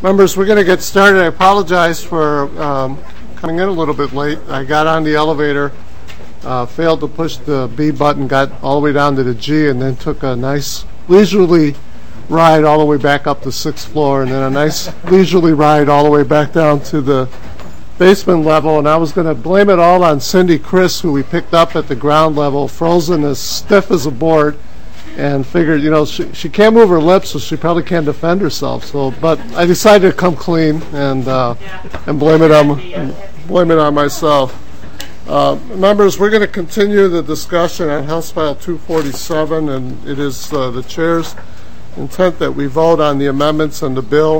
Members, we're going to get started. I apologize for coming in a little bit late. I got on the elevator, failed to push the B button, got all the way down to the G, and then took a nice leisurely ride all the way back up the 6th floor, and then a nice leisurely ride all the way back down to the basement level. And I was going to blame it all on Cindy Chris, who we picked up at the ground level, frozen as stiff as a board, and figured, she can't move her lips, so she probably can't defend herself. But I decided to come clean and blame it on myself. Members, we're going to continue the discussion on House File 247, and it is the chair's intent that we vote on the amendments and the bill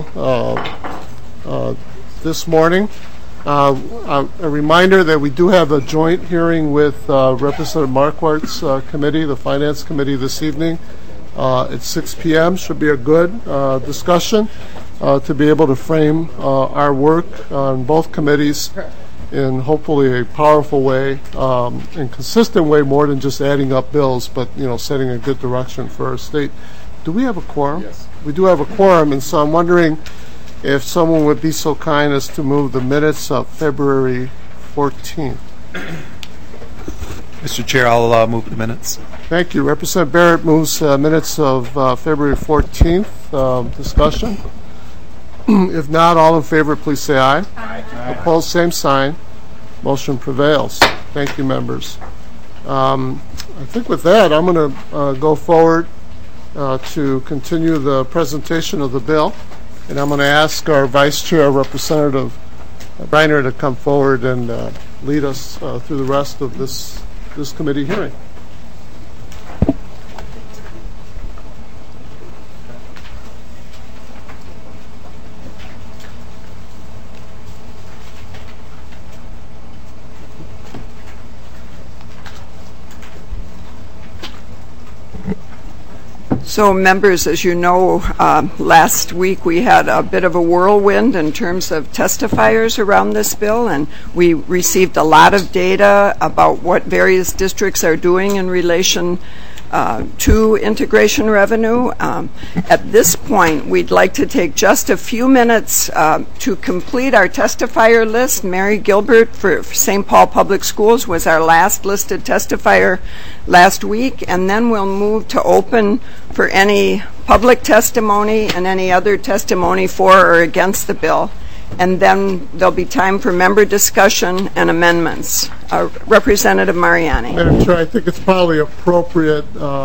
this morning. A reminder that we do have a joint hearing with Representative Marquardt's committee, the Finance Committee, this evening at 6 p.m. Should be a good discussion to be able to frame our work on both committees in hopefully a powerful way and consistent way, more than just adding up bills, but setting a good direction for our state. Do we have a quorum? Yes. We do have a quorum, and so I'm wondering if someone would be so kind as to move the minutes of February 14th. Mr. Chair, I'll move the minutes. Thank you. Representative Barrett moves minutes of February 14th. Discussion? If not, all in favor, please say aye. Aye. Opposed, same sign. Motion prevails. Thank you, members. I think with that, I'm going to go forward to continue the presentation of the bill. And I'm going to ask our Vice Chair, Representative Reiner, to come forward and lead us through the rest of this committee hearing. So, members, as you know, last week we had a bit of a whirlwind in terms of testifiers around this bill, and we received a lot of data about what various districts are doing in relation to integration revenue. At this point, we'd like to take just a few minutes to complete our testifier list. Mary Gilbert for St. Paul Public Schools was our last listed testifier last week, and then we'll move to open for any public testimony and any other testimony for or against the bill. And then there'll be time for member discussion and amendments. Representative Mariani. Madam Chair, I think it's probably appropriate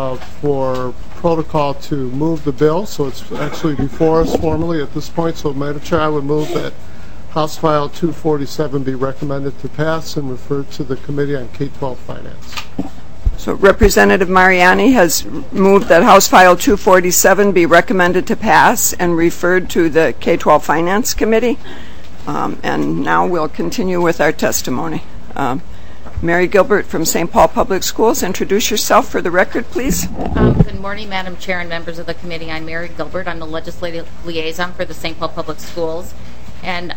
for protocol to move the bill, so it's actually before us formally at this point. So, Madam Chair, I would move that House File 247 be recommended to pass and referred to the Committee on K-12 Finance. So Representative Mariani has moved that House File 247 be recommended to pass and referred to the K-12 Finance Committee. And now we'll continue with our testimony. Mary Gilbert from St. Paul Public Schools, introduce yourself for the record, please. Good morning, Madam Chair and members of the committee. I'm Mary Gilbert. I'm the Legislative Liaison for the St. Paul Public Schools. And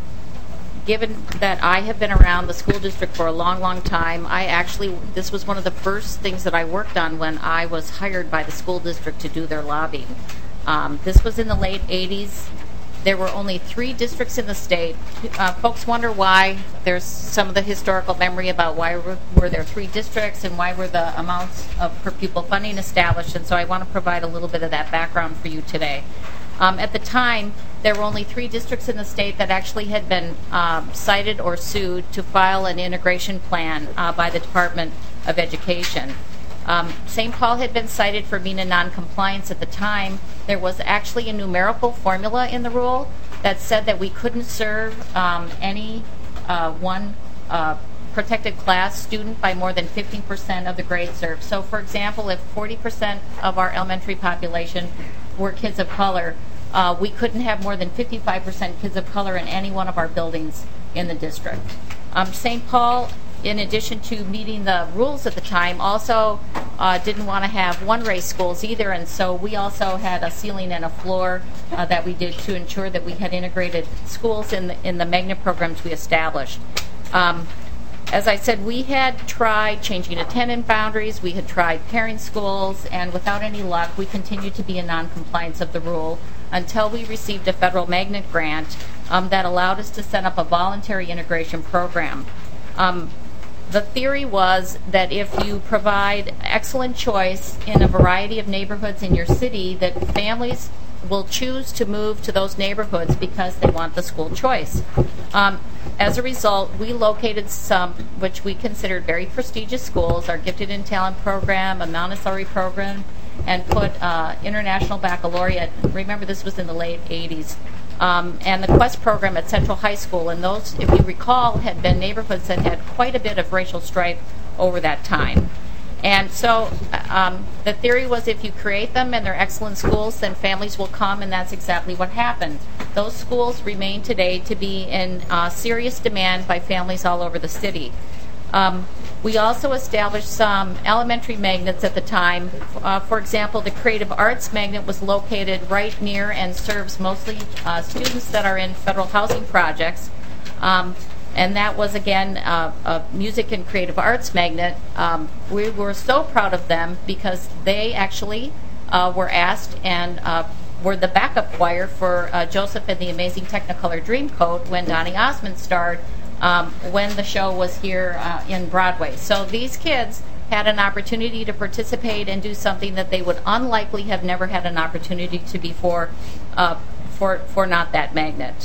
given that I have been around the school district for a long time, this was one of the first things that I worked on when I was hired by the school district to do their lobbying. This was in the late 80s. There were only 3 districts in the state. Folks wonder why. There's some of the historical memory about why were there 3 districts and why were the amounts of per pupil funding established, and so I want to provide a little bit of that background for you today. At the time, there were only 3 districts in the state that actually had been cited or sued to file an integration plan by the Department of Education. St. Paul had been cited for being in noncompliance at the time. There was actually a numerical formula in the rule that said that we couldn't serve any one protected class student by more than 15% of the grade served. So, for example, if 40% of our elementary population were kids of color, we couldn't have more than 55% kids of color in any one of our buildings in the district. St. Paul, in addition to meeting the rules at the time, also didn't want to have one-race schools either, and so we also had a ceiling and a floor that we did to ensure that we had integrated schools in the magnet programs we established. As I said, we had tried changing attendance boundaries, we had tried pairing schools, and without any luck, we continued to be in noncompliance of the rule. until we received a federal magnet grant that allowed us to set up a voluntary integration program. The theory was that if you provide excellent choice in a variety of neighborhoods in your city, that families will choose to move to those neighborhoods because they want the school choice. As a result, we located some which we considered very prestigious schools, our Gifted and Talent program, a Montessori program, and put International Baccalaureate. Remember, this was in the late 80s. And the Quest program at Central High School. And those, if you recall, had been neighborhoods that had quite a bit of racial strife over that time. And so the theory was if you create them and they're excellent schools, then families will come, and that's exactly what happened. Those schools remain today to be in serious demand by families all over the city. We also established some elementary magnets at the time. For example, the Creative Arts Magnet was located right near and serves mostly students that are in federal housing projects. And that was, again, a music and creative arts magnet. We were so proud of them because they actually were asked and were the backup choir for Joseph and the Amazing Technicolor Dreamcoat when Donny Osmond starred when the show was here in Broadway. So these kids had an opportunity to participate and do something that they would unlikely have never had an opportunity to before for not that magnet.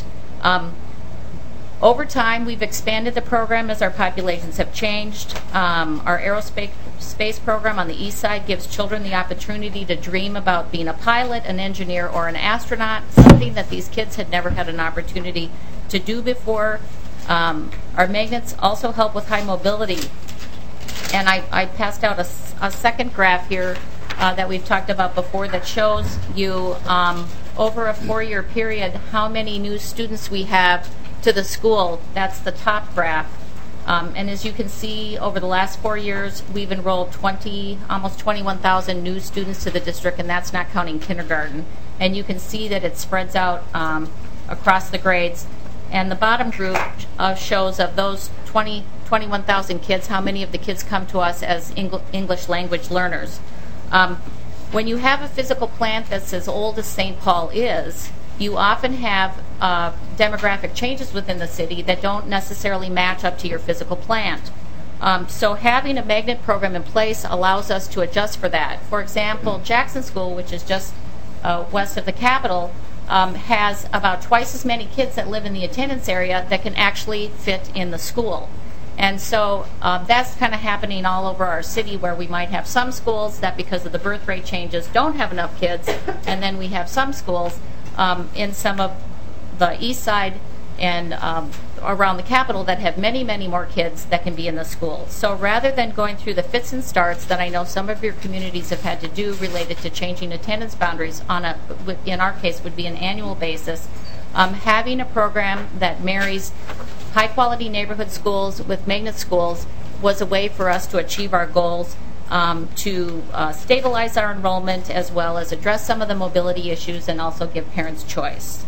Over time, we've expanded the program as our populations have changed. Our aerospace program on the east side gives children the opportunity to dream about being a pilot, an engineer, or an astronaut, something that these kids had never had an opportunity to do before. Our magnets also help with high mobility. And I passed out a second graph here that we've talked about before that shows you over a 4-year period how many new students we have to the school. That's the top graph. And as you can see, over the last 4 years, we've enrolled almost 21,000 new students to the district, and that's not counting kindergarten. And you can see that it spreads out across the grades. And the bottom group shows of those 21,000 kids, how many of the kids come to us as English language learners. When you have a physical plant that's as old as St. Paul is, you often have demographic changes within the city that don't necessarily match up to your physical plant. So having a magnet program in place allows us to adjust for that. For example, Jackson School, which is just west of the Capitol, has about twice as many kids that live in the attendance area that can actually fit in the school. And so that's kind of happening all over our city, where we might have some schools that, because of the birth rate changes, don't have enough kids, and then we have some schools in some of the east side and around the Capitol that have many, many more kids that can be in the school. So rather than going through the fits and starts that I know some of your communities have had to do related to changing attendance boundaries in our case, would be an annual basis, having a program that marries high-quality neighborhood schools with magnet schools was a way for us to achieve our goals, to stabilize our enrollment, as well as address some of the mobility issues and also give parents choice.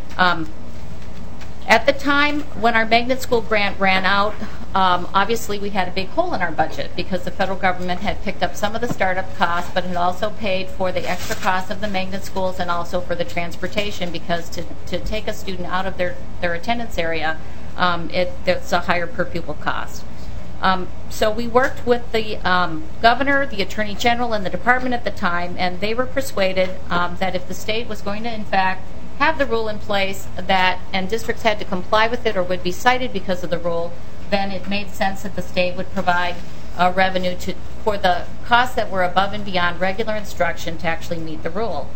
At the time when our magnet school grant ran out, obviously we had a big hole in our budget because the federal government had picked up some of the startup costs, but had also paid for the extra costs of the magnet schools and also for the transportation, because to take a student out of their attendance area, it's a higher per pupil cost. So we worked with the governor, the attorney general, and the department at the time, and they were persuaded that if the state was going to, in fact, have the rule in place and districts had to comply with it or would be cited because of the rule, then it made sense that the state would provide revenue for the costs that were above and beyond regular instruction to actually meet the rule.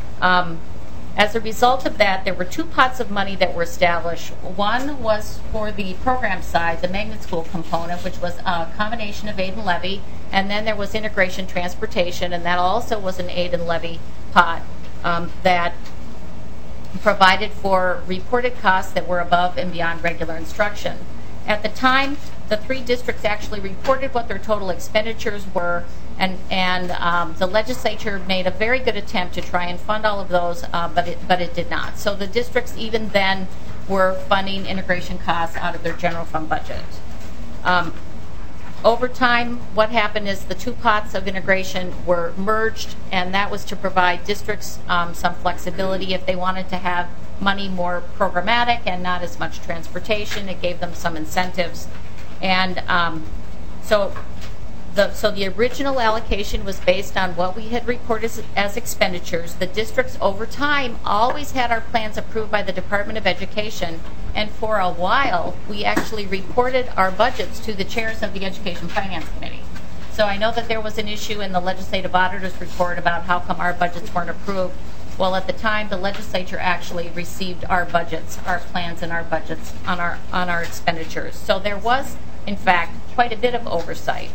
As a result of that, there were 2 pots of money that were established. One was for the program side, the magnet school component, which was a combination of aid and levy, and then there was integration transportation, and that also was an aid and levy pot that provided for reported costs that were above and beyond regular instruction. At the time, the 3 districts actually reported what their total expenditures were, and the legislature made a very good attempt to try and fund all of those, but it did not. So the districts even then were funding integration costs out of their general fund budget. Over time, what happened is the two pots of integration were merged, and that was to provide districts some flexibility if they wanted to have money more programmatic and not as much transportation. It gave them some incentives. And so the original allocation was based on what we had reported as expenditures. The districts over time always had our plans approved by the Department of Education, and for a while we actually reported our budgets to the chairs of the Education Finance Committee. So I know that there was an issue in the Legislative Auditor's report about how come our budgets weren't approved. Well, at the time, the legislature actually received our budgets, our plans and our budgets on our expenditures. So there was, in fact, quite a bit of oversight.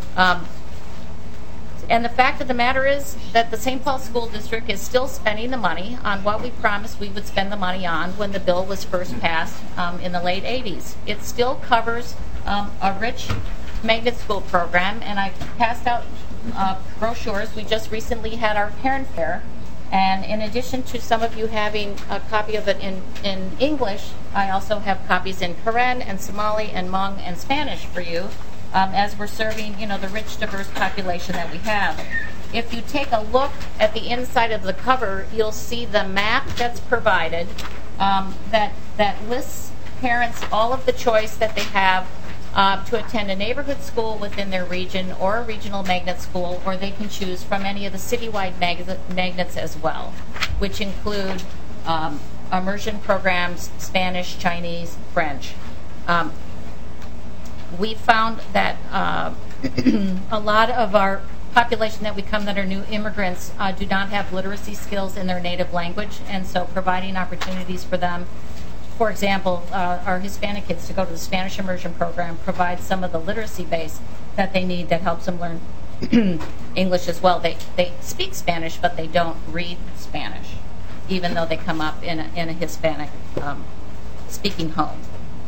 And the fact of the matter is that the St. Paul School District is still spending the money on what we promised we would spend the money on when the bill was first passed in the late 80s. It still covers a rich magnet school program, and I passed out brochures. We just recently had our parent fair, and in addition to some of you having a copy of it in English, I also have copies in Karen and Somali and Hmong and Spanish for you. As we're serving, the rich, diverse population that we have. If you take a look at the inside of the cover, you'll see the map that's provided that lists parents all of the choice that they have to attend a neighborhood school within their region or a regional magnet school, or they can choose from any of the citywide magnets as well, which include immersion programs, Spanish, Chinese, French. We found that a lot of our population that we come that are new immigrants do not have literacy skills in their native language, and so providing opportunities for them, for example, our Hispanic kids to go to the Spanish immersion program provides some of the literacy base that they need that helps them learn English as well. They speak Spanish, but they don't read Spanish, even though they come up in a Hispanic speaking home.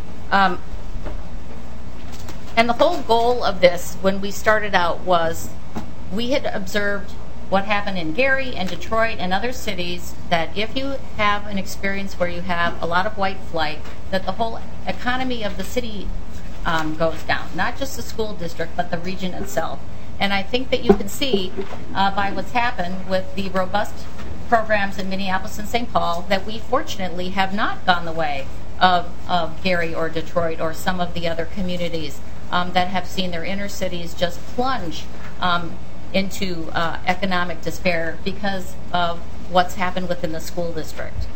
And the whole goal of this, when we started out, was we had observed what happened in Gary and Detroit and other cities, that if you have an experience where you have a lot of white flight, that the whole economy of the city goes down, not just the school district, but the region itself. And I think that you can see by what's happened with the robust programs in Minneapolis and St. Paul that we fortunately have not gone the way of Gary or Detroit or some of the other communities that have seen their inner cities just plunge into economic despair because of what's happened within the school district.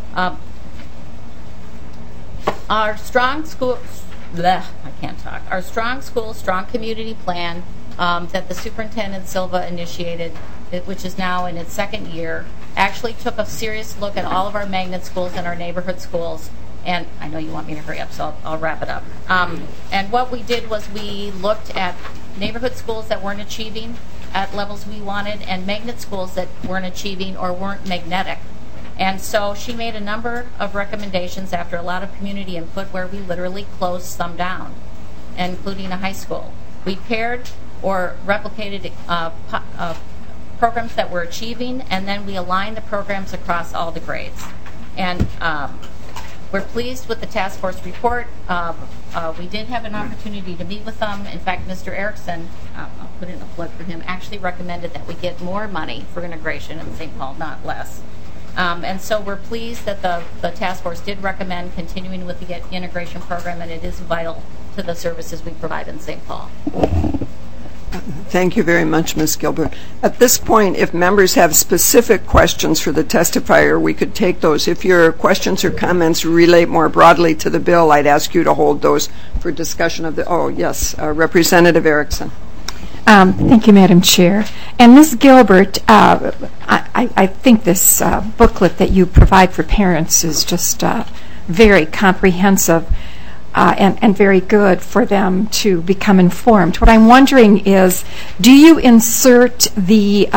Our strong school, our strong school, strong community plan that the Superintendent Silva initiated, which is now in its second year, actually took a serious look at all of our magnet schools and our neighborhood schools. And I know you want me to hurry up, so I'll wrap it up. And what we did was we looked at neighborhood schools that weren't achieving at levels we wanted, and magnet schools that weren't achieving or weren't magnetic. And so she made a number of recommendations after a lot of community input where we literally closed some down, including a high school. We paired or replicated programs that were achieving, and then we aligned the programs across all the grades. And we're pleased with the task force report. We did have an opportunity to meet with them. In fact, Mr. Erickson, I'll put in a plug for him, actually recommended that we get more money for integration in St. Paul, not less. And so we're pleased that the task force did recommend continuing with the integration program, and it is vital to the services we provide in St. Paul. Thank you very much, Ms. Gilbert. At this point, if members have specific questions for the testifier, we could take those. If your questions or comments relate more broadly to the bill, I'd ask you to hold those for discussion of the... Oh, yes, Representative Erickson. Thank you, Madam Chair. And Ms. Gilbert, I think this booklet that you provide for parents is just very comprehensive. And very good for them to become informed. What I'm wondering is, do you insert the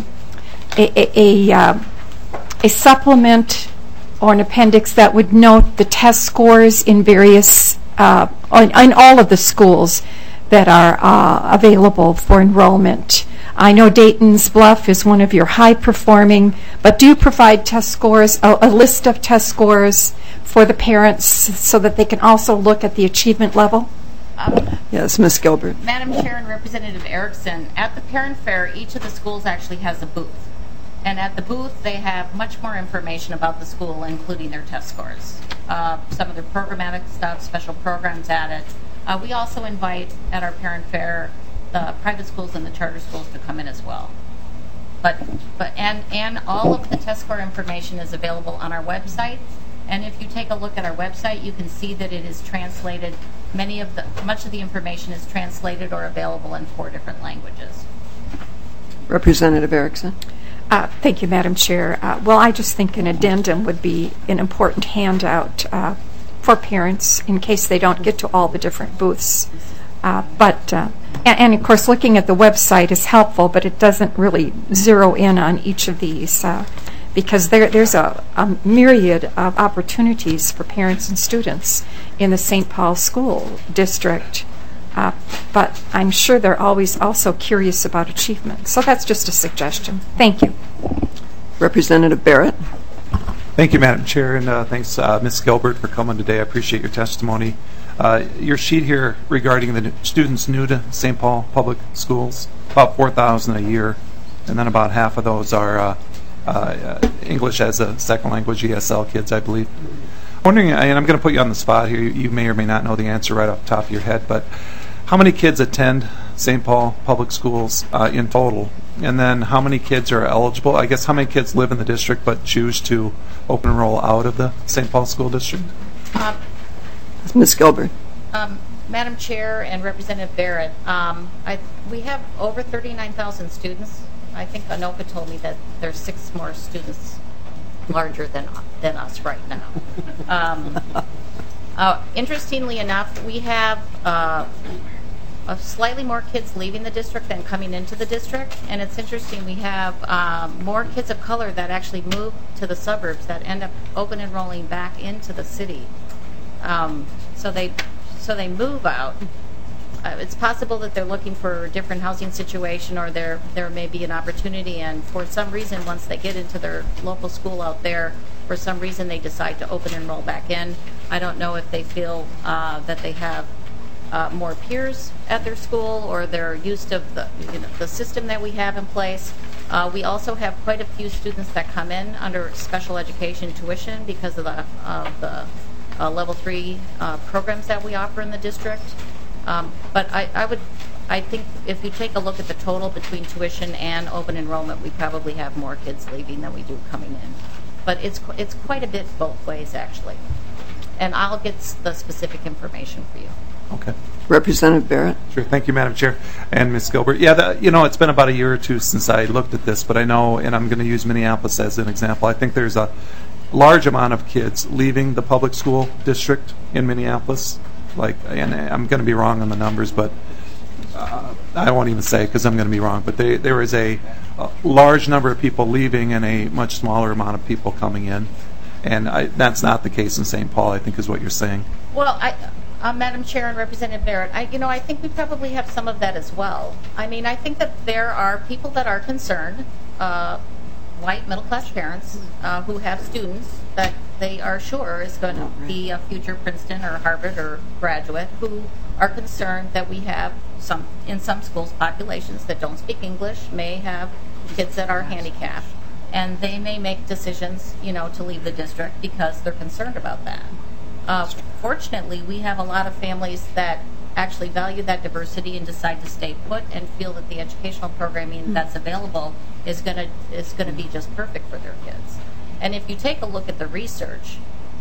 a supplement or an appendix that would note the test scores in various, in all of the schools that are available for enrollment? I know Dayton's Bluff is one of your high-performing, but do you provide test scores, a list of test scores for the parents so that they can also look at the achievement level Yes, Ms. Gilbert. Madam Chair and Representative Erickson, at the parent fair, each of the schools actually has a booth. And at the booth, they have much more information about the school, including their test scores. Some of their programmatic stuff, special programs added. We also invite at our parent fair the private schools and the charter schools to come in as well. And all of the test score information is available on our website. And if you take a look at our website, you can see that it is translated. Much of the information is translated or available in 4 different languages. Representative Erickson. Thank you, Madam Chair. Well, I just think an addendum would be an important handout for parents in case they don't get to all the different booths. And of course, looking at the website is helpful, but it doesn't really zero in on each of these because there's a myriad of opportunities for parents and students in the St. Paul School District. But I'm sure they're always also curious about achievement. So that's just a suggestion. Thank you. Representative Barrett. Thank you, Madam Chair, and thanks, Ms. Gilbert, for coming today. I appreciate your testimony. Your sheet here regarding the students new to St. Paul Public Schools, about 4,000 a year, and then about half of those are English as a second language, ESL kids, I believe. Wondering, and I'm going to put you on the spot here, you may or may not know the answer right off the top of your head, but how many kids attend St. Paul Public Schools in total? And then how many kids are eligible? I guess how many kids live in the district but choose to open enroll out of the St. Paul School District? Ms. Gilbert. Madam Chair and Representative Barrett, we have over 39,000 students. I think Anoka told me that there's 6 more students larger than us right now. Interestingly enough, we have slightly more kids leaving the district than coming into the district, and it's interesting, we have more kids of color that actually move to the suburbs that end up open enrolling back into the city. So they move out. It's possible that they're looking for a different housing situation, or there may be an opportunity, and for some reason, once they get into their local school out there, for some reason they decide to open enroll back in. I don't know if they feel that they have more peers at their school, or they're used to the system that we have in place. We also have quite a few students that come in under special education tuition because of the level 3 programs that we offer in the district. But I think if you take a look at the total between tuition and open enrollment, we probably have more kids leaving than we do coming in. But it's quite a bit both ways, actually. And I'll get the specific information for you. Okay. Representative Barrett. Sure. Thank you, Madam Chair. And Ms. Gilbert. Yeah, it's been about a year or two since I looked at this, but I know, and I'm going to use Minneapolis as an example, I think there's a large amount of kids leaving the public school district in Minneapolis. And I'm going to be wrong on the numbers, but I won't even say because I'm going to be wrong. But there is a large number of people leaving and a much smaller amount of people coming in, and that's not the case in St. Paul, I think, is what you're saying. Well, Madam Chair and Representative Barrett, I think we probably have some of that as well. I mean, I think that there are people that are concerned, white middle-class parents who have students that they are sure is going to be a future Princeton or Harvard or graduate, who are concerned that we have in some schools populations that don't speak English, may have kids that are handicapped, and they may make decisions, to leave the district because they're concerned about that. Fortunately, we have a lot of families that actually value that diversity and decide to stay put and feel that the educational programming that's available is going to be just perfect for their kids. And if you take a look at the research,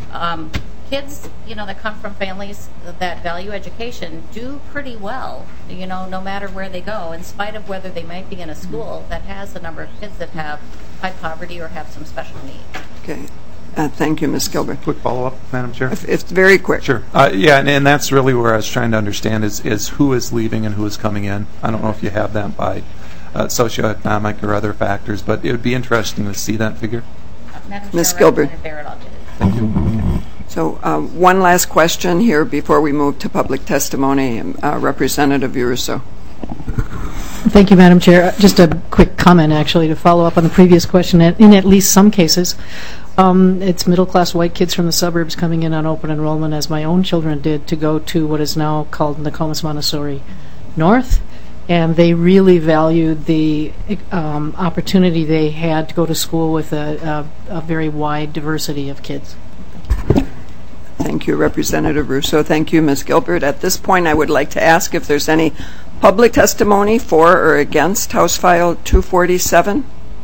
kids, that come from families that value education do pretty well, no matter where they go, in spite of whether they might be in a school that has a number of kids that have high poverty or have some special needs. Okay. Thank you, Ms. Gilbert. Quick follow-up, Madam Chair? It's very quick. Sure. And that's really where I was trying to understand is who is leaving and who is coming in. I don't know if you have that by socioeconomic or other factors, but it would be interesting to see that figure. Ms. Gilbert. Thank you. So one last question here before we move to public testimony. Representative Uruso. Thank you, Madam Chair. Just a quick comment, actually, to follow up on the previous question. In at least some cases, It's middle-class white kids from the suburbs coming in on open enrollment, as my own children did, to go to what is now called Nokomis Montessori North. And they really valued the opportunity they had to go to school with a very wide diversity of kids. Thank you, Representative Russo. Thank you, Ms. Gilbert. At this point, I would like to ask if there's any public testimony for or against House File 247.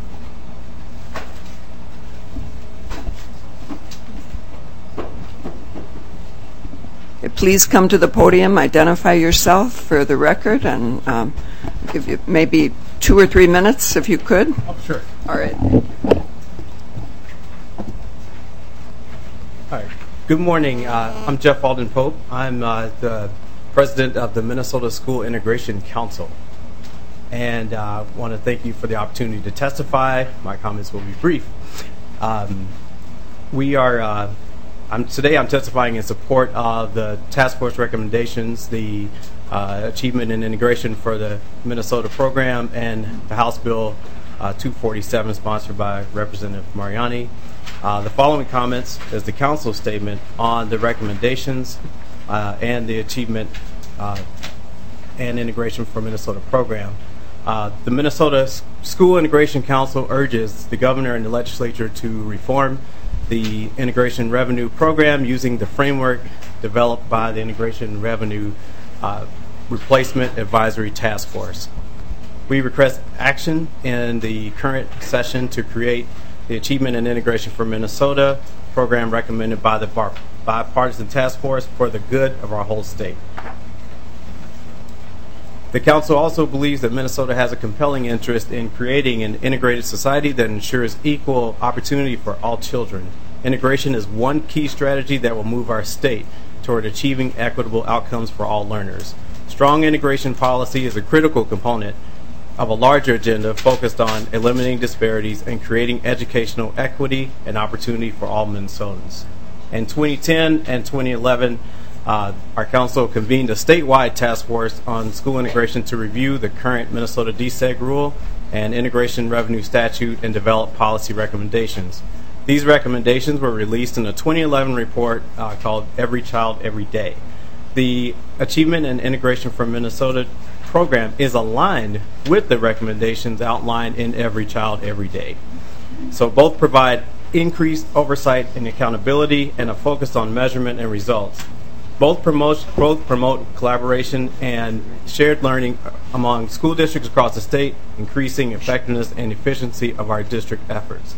Please come to the podium, identify yourself for the record, and give you maybe 2 or 3 minutes if you could. Oh, sure. All right. All right. Good morning. I'm Jeff Alden Pope. I'm the president of the Minnesota School Integration Council. And I want to thank you for the opportunity to testify. My comments will be brief. Today I'm testifying in support of the task force recommendations, the achievement and integration for the Minnesota program, and the House Bill 247 sponsored by Representative Mariani. The following comments is the council statement on the recommendations and the achievement and integration for Minnesota program. The Minnesota School Integration Council urges the governor and the legislature to reform the Integration Revenue Program using the framework developed by the Integration Revenue Replacement Advisory Task Force. We request action in the current session to create the Achievement and Integration for Minnesota program recommended by the Bipartisan Task Force for the good of our whole state. The Council also believes that Minnesota has a compelling interest in creating an integrated society that ensures equal opportunity for all children. Integration is one key strategy that will move our state toward achieving equitable outcomes for all learners. Strong integration policy is a critical component of a larger agenda focused on eliminating disparities and creating educational equity and opportunity for all Minnesotans. In 2010 and 2011, our council convened a statewide task force on school integration to review the current Minnesota DSEG rule and integration revenue statute and develop policy recommendations. These recommendations were released in a 2011 report called Every Child, Every Day. The Achievement and Integration for Minnesota program is aligned with the recommendations outlined in Every Child, Every Day. So both provide increased oversight and accountability and a focus on measurement and results. Both promote collaboration and shared learning among school districts across the state, increasing effectiveness and efficiency of our district efforts.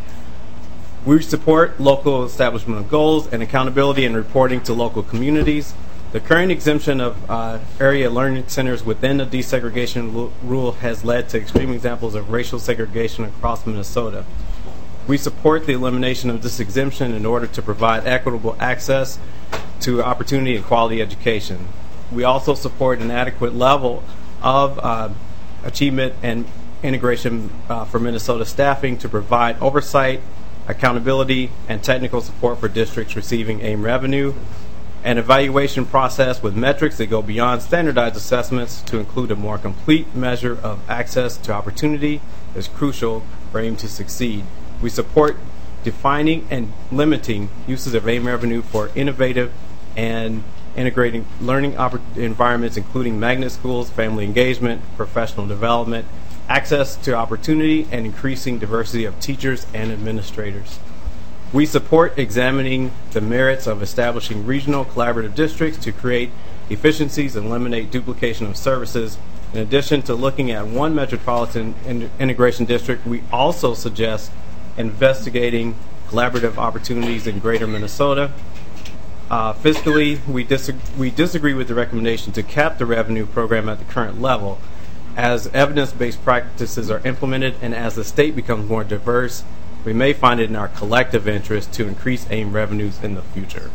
We support local establishment of goals and accountability and reporting to local communities. The current exemption of area learning centers within the desegregation rule has led to extreme examples of racial segregation across Minnesota. We support the elimination of this exemption in order to provide equitable access to opportunity and quality education. We also support an adequate level of achievement and integration for Minnesota staffing to provide oversight, accountability, and technical support for districts receiving AIM revenue. An evaluation process with metrics that go beyond standardized assessments to include a more complete measure of access to opportunity is crucial for AIM to succeed. We support defining and limiting uses of AIM revenue for innovative and integrating learning environments, including magnet schools, family engagement, professional development, access to opportunity, and increasing diversity of teachers and administrators. We support examining the merits of establishing regional collaborative districts to create efficiencies and eliminate duplication of services. In addition to looking at one metropolitan integration district, we also suggest investigating collaborative opportunities in greater Minnesota. Fiscally, we disagree with the recommendation to cap the revenue program at the current level. As evidence-based practices are implemented and as the state becomes more diverse, we may find it in our collective interest to increase AIM revenues in the future.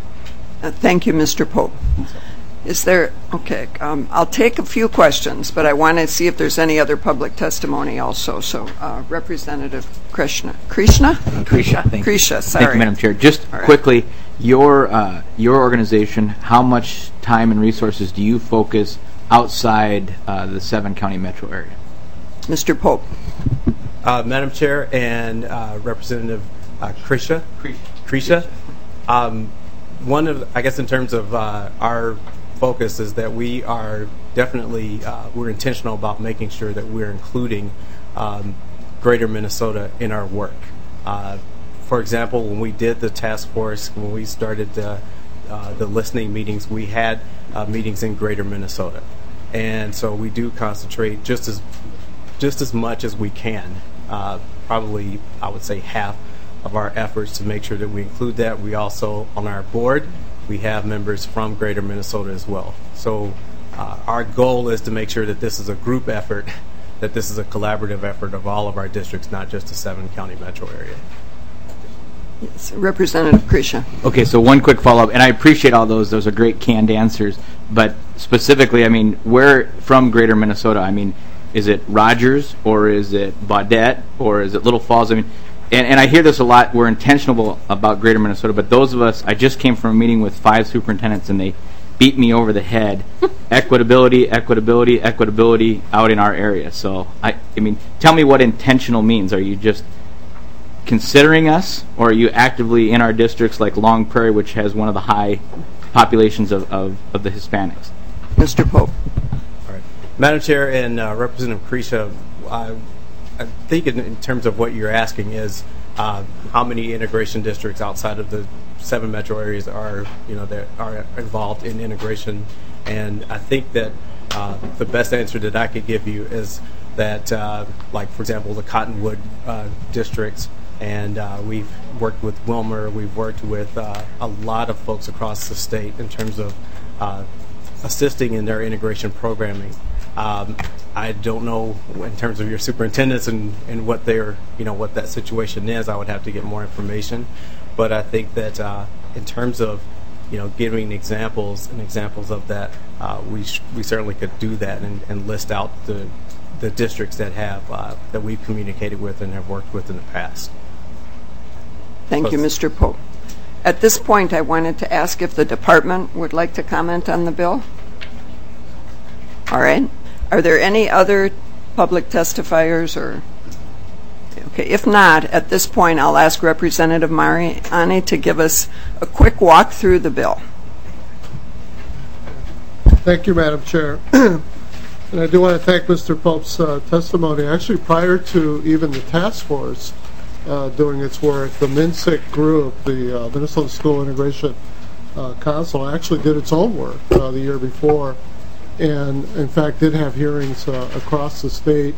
Thank you, Mr. Pope. Is there, okay, I'll take a few questions, but I want to see if there's any other public testimony also. So, Representative Krishna, thank you. sorry. Thank you, Madam Chair. Just quickly, your organization, how much time and resources do you focus outside the 7-county metro area? Mr. Pope. Madam Chair and Representative Krisha. One of, I guess, in terms of our focus is that we are definitely we're intentional about making sure that we're including Greater Minnesota in our work. For example, when we did the task force, when we started the listening meetings, we had meetings in Greater Minnesota, and so we do concentrate just as much as we can. Probably, I would say, half of our efforts to make sure that we include that. We also, on our board, we have members from Greater Minnesota as well. So our goal is to make sure that this is a group effort, that this is a collaborative effort of all of our districts, not just the 7-county metro area. Yes, Representative Krisha. Okay, so one quick follow-up, and I appreciate all those. Those are great canned answers. But specifically, I mean, where from Greater Minnesota? I mean, is it Rogers, or is it Baudette, or is it Little Falls? I mean, and I hear this a lot. We're intentional about Greater Minnesota, but those of us, I just came from a meeting with 5 superintendents, and they beat me over the head. Equitability out in our area. So, I mean, tell me what intentional means. Are you just considering us, or are you actively in our districts like Long Prairie, which has one of the high populations of the Hispanics? Mr. Pope. All right. Madam Chair and Representative Krisha, I think in terms of what you're asking is how many integration districts outside of the 7 metro areas are that are involved in integration, and I think that the best answer that I could give you is that, like for example, the Cottonwood districts, and we've worked with Wilmer, we've worked with a lot of folks across the state in terms of assisting in their integration programming. I don't know in terms of your superintendents and what their, what that situation is. I would have to get more information, but I think that in terms of, giving examples of that, we certainly could do that and list out the districts that have that we've communicated with and have worked with in the past. Thank you, Mr. Pope. At this point, I wanted to ask if the department would like to comment on the bill. All right. Are there any other public testifiers or? Okay, if not, at this point, I'll ask Representative Mariani to give us a quick walk through the bill. Thank you, Madam Chair. And I do want to thank Mr. Pope's testimony. Actually, prior to even the task force doing its work, the MNSIC group, the Minnesota School Integration Council, actually did its own work the year before, and in fact did have hearings across the state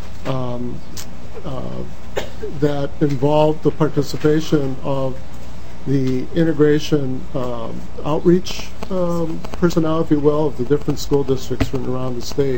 that involved the participation of the integration outreach personnel, if you will, of the different school districts from around the state.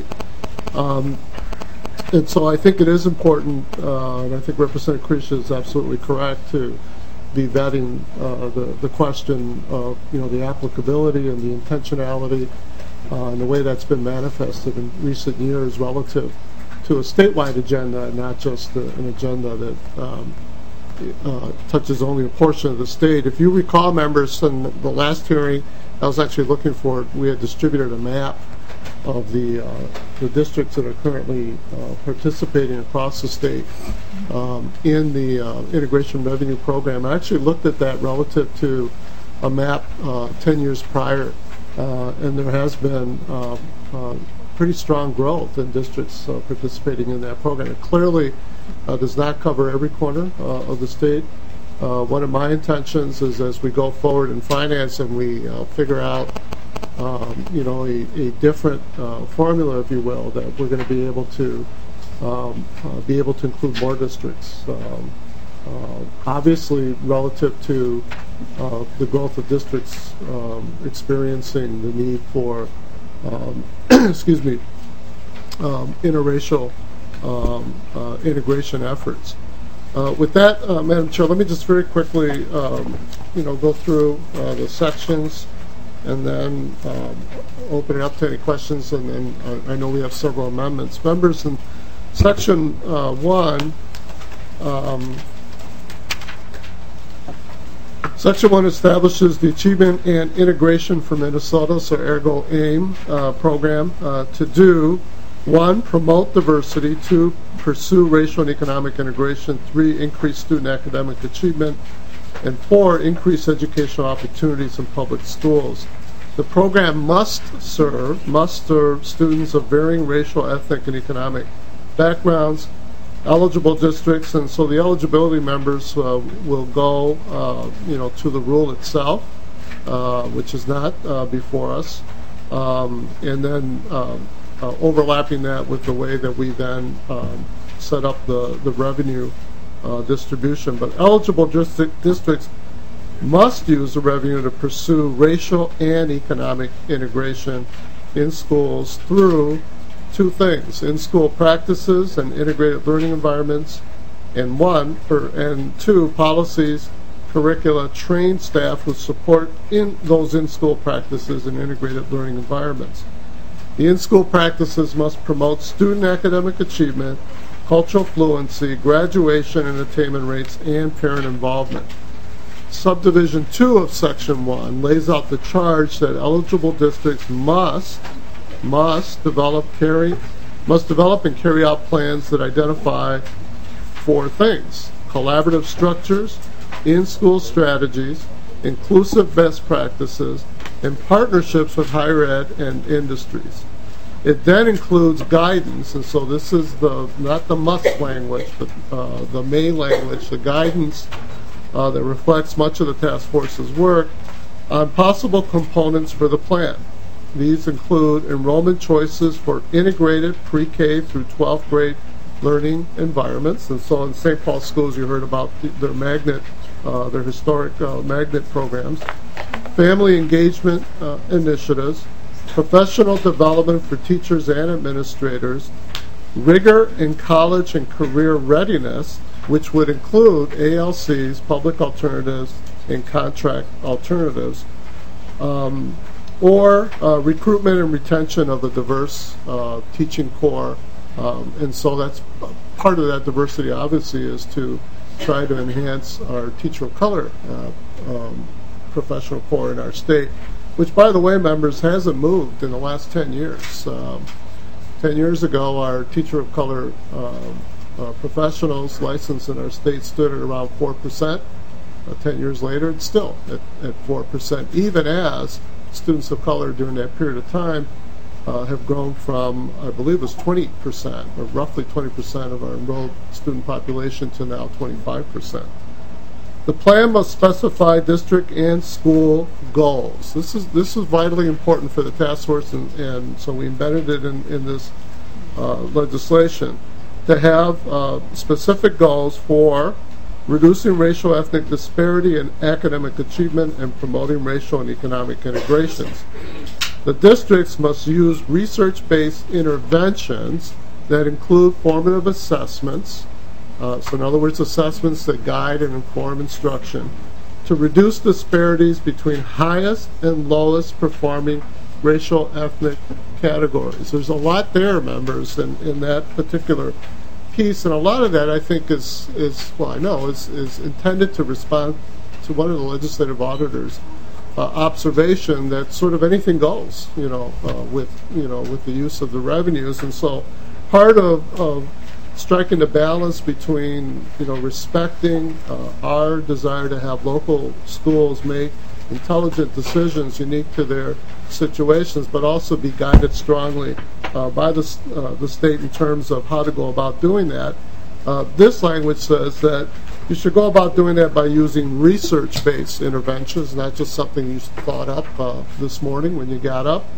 And so I think it is important, and I think Representative Krisha is absolutely correct, to be vetting the question of the applicability and the intentionality and the way that's been manifested in recent years relative to a statewide agenda, and not just an agenda that touches only a portion of the state. If you recall, members, in the last hearing, I was actually looking for it. We had distributed a map of the districts that are currently participating across the state in the Integration Revenue Program. I actually looked at that relative to a map 10 years prior, and there has been pretty strong growth in districts participating in that program. It clearly does not cover every corner of the state. One of my intentions is, as we go forward in finance and we figure out a different formula, if you will, that we're going to be able to include more districts. Obviously, relative to the growth of districts experiencing the need for, interracial integration efforts. With that, Madam Chair, let me just very quickly, go through the sections and then open it up to any questions. And then I know we have several amendments. Members, in Section 1, Section 1 establishes the Achievement and Integration for Minnesota, so ergo AIM program, to do 1, promote diversity. 2, pursue racial and economic integration. 3, increase student academic achievement. And 4, increase educational opportunities in public schools. The program must serve students of varying racial, ethnic, and economic backgrounds, eligible districts, and so the eligibility members will go, to the rule itself, which is not before us, and then overlapping that with the way that we then set up the revenue distribution. But eligible districts must use the revenue to pursue racial and economic integration in schools through 2 things: in-school practices and integrated learning environments, and 2, policies, curricula, trained staff who support in those in-school practices and integrated learning environments. The in-school practices must promote student academic achievement, cultural fluency, graduation and attainment rates, and parent involvement. Subdivision 2 of Section 1 lays out the charge that eligible districts must develop and carry out plans that identify 4 things: collaborative structures, in-school strategies, inclusive best practices, and partnerships with higher ed and industries. It then includes guidance, and so this is not the must language, but the main language, the guidance that reflects much of the task force's work on possible components for the plan. These include enrollment choices for integrated pre-K through 12th grade learning environments. And so in St. Paul schools, you heard about their historic magnet programs, family engagement initiatives, professional development for teachers and administrators, rigor in college and career readiness, which would include ALCs, public alternatives, and contract alternatives, or recruitment and retention of a diverse teaching corps. And so that's part of that diversity, obviously, is to try to enhance our teacher of color professional corps in our state, which, by the way, members, hasn't moved in the last 10 years. 10 years ago, our teacher of color professionals licensed in our state stood at around 4%. 10 years later, it's still at 4%, even as students of color during that period of time have grown from, I believe it was 20%, or roughly 20% of our enrolled student population to now 25%. The plan must specify district and school goals. This is vitally important for the task force, and so we embedded it in this legislation, to have specific goals for reducing racial ethnic disparity in academic achievement and promoting racial and economic integrations. The districts must use research-based interventions that include formative assessments, so in other words, assessments that guide and inform instruction, to reduce disparities between highest and lowest performing racial ethnic categories. There's a lot there, members, in that particular piece, and a lot of that I think is intended to respond to one of the legislative auditors' observation that sort of anything goes, with the use of the revenues. And so part of striking the balance between respecting our desire to have local schools make intelligent decisions unique to their situations, but also be guided strongly by the state in terms of how to go about doing that. This language says that you should go about doing that by using research-based interventions, not just something you thought up this morning when you got up,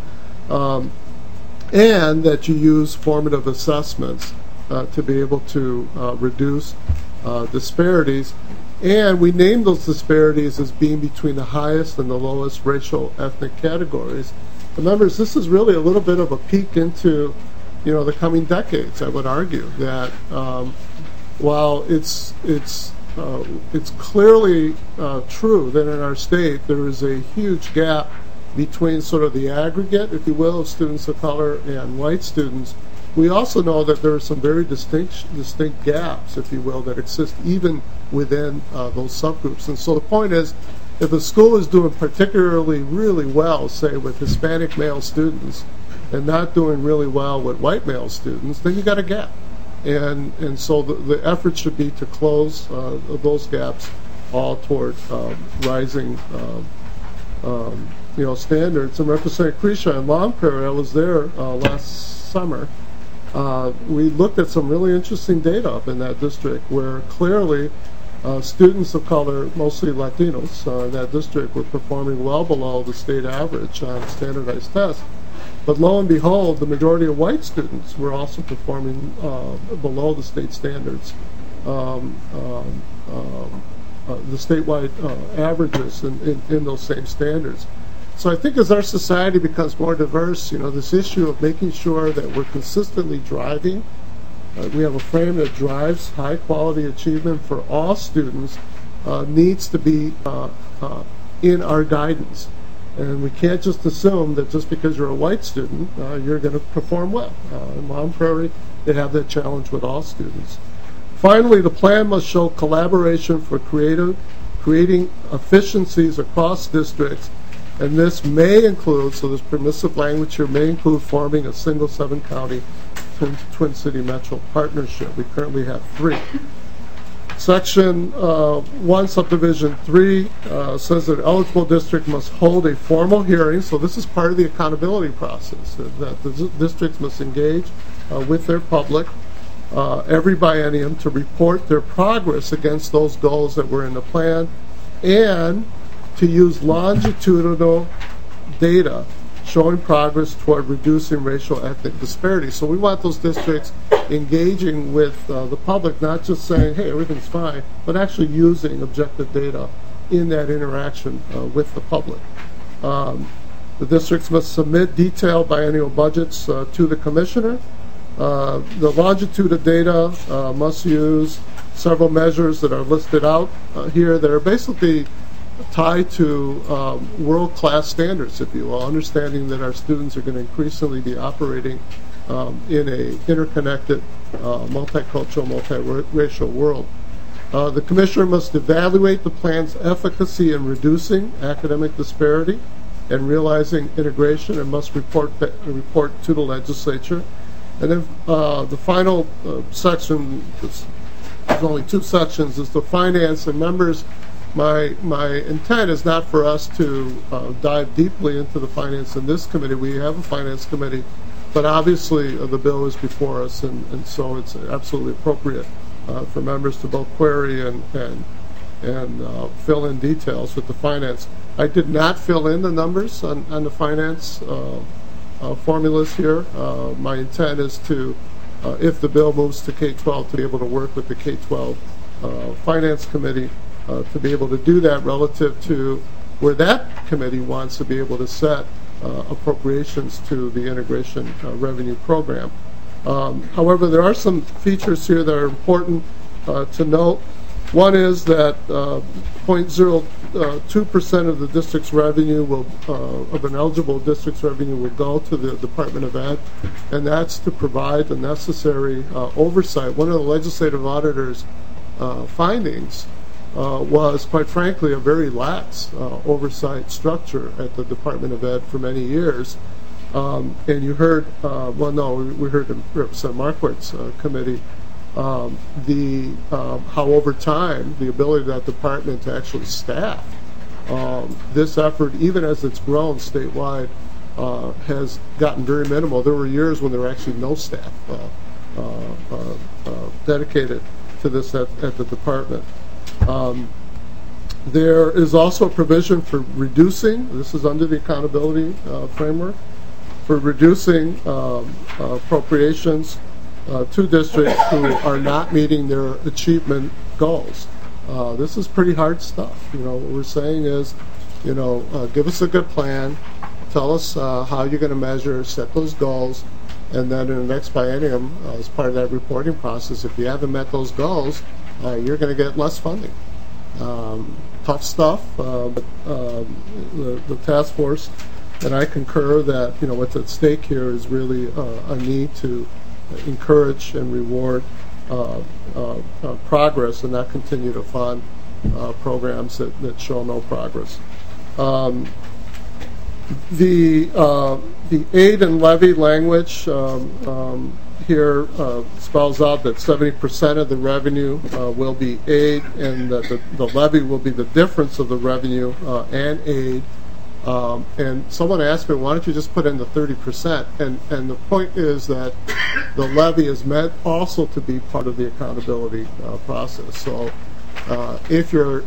and that you use formative assessments to be able to reduce disparities. And we named those disparities as being between the highest and the lowest racial ethnic categories. And members, this is really a little bit of a peek into the coming decades. I would argue that while it's clearly true that in our state there is a huge gap between sort of the aggregate, if you will, of students of color and white students, we also know that there are some very distinct gaps, if you will, that exist even within those subgroups. And so the point is, if a school is doing particularly really well, say with Hispanic male students, and not doing really well with white male students, then you got a gap. And so the effort should be to close those gaps all toward rising standards. And Representative Krisha in Long Prairie, I was there last summer. We looked at some really interesting data up in that district where clearly students of color, mostly Latinos in that district, were performing well below the state average on standardized tests. But lo and behold, the majority of white students were also performing below the state standards, the statewide averages in those same standards. So I think as our society becomes more diverse, this issue of making sure that we're consistently driving, we have a frame that drives high quality achievement for all students, needs to be in our guidance. And we can't just assume that just because you're a white student, you're going to perform well. In Long Prairie, they have that challenge with all students. Finally, the plan must show collaboration for creating efficiencies across districts, and this may include, so this permissive language here may include forming a single 7-county Twin City Metro partnership. We currently have 3. Section 1, Subdivision 3 says that eligible district must hold a formal hearing, so this is part of the accountability process, that the districts must engage with their public every biennium to report their progress against those goals that were in the plan, and to use longitudinal data showing progress toward reducing racial ethnic disparities. So we want those districts engaging with the public, not just saying, hey, everything's fine, but actually using objective data in that interaction with the public. The districts must submit detailed biennial budgets to the commissioner. The longitude of data must use several measures that are listed out here that are basically tied to world-class standards, if you will, understanding that our students are going to increasingly be operating in a interconnected, multicultural, multiracial world. The commissioner must evaluate the plan's efficacy in reducing academic disparity and realizing integration, and must report to the legislature. And then the final section, there's only 2 sections, is the finance. And members, my intent is not for us to dive deeply into the finance in this committee. We have a finance committee, but obviously the bill is before us, and so it's absolutely appropriate for members to both query and fill in details with the finance. I did not fill in the numbers on the finance formulas here. My intent is to, if the bill moves to K-12, to be able to work with the K-12 finance committee to be able to do that relative to where that committee wants to be able to set appropriations to the integration revenue program. However, there are some features here that are important to note. One is that 0.02% of the district's revenue of an eligible district's revenue will go to the Department of Ed, and that's to provide the necessary oversight. One of the legislative auditor's findings was, quite frankly, a very lax oversight structure at the Department of Ed for many years. And you heard, we heard in Representative Marquardt's committee, how over time the ability of that department to actually staff this effort, even as it's grown statewide, has gotten very minimal. There were years when there were actually no staff dedicated to this at the department. There is also a provision for reducing, this is under the accountability framework, for reducing appropriations to districts who are not meeting their achievement goals. This is pretty hard stuff. What we're saying is, give us a good plan, tell us how you're going to measure, set those goals, and then in the next biennium, as part of that reporting process, if you haven't met those goals, you're going to get less funding. Tough stuff, but the task force and I concur that what's at stake here is really a need to encourage and reward progress and not continue to fund programs that show no progress. The aid and levy language here spells out that 70% of the revenue will be aid, and that the levy will be the difference of the revenue and aid. And someone asked me, why don't you just put in the 30%? And the point is that the levy is meant also to be part of the accountability process. So if your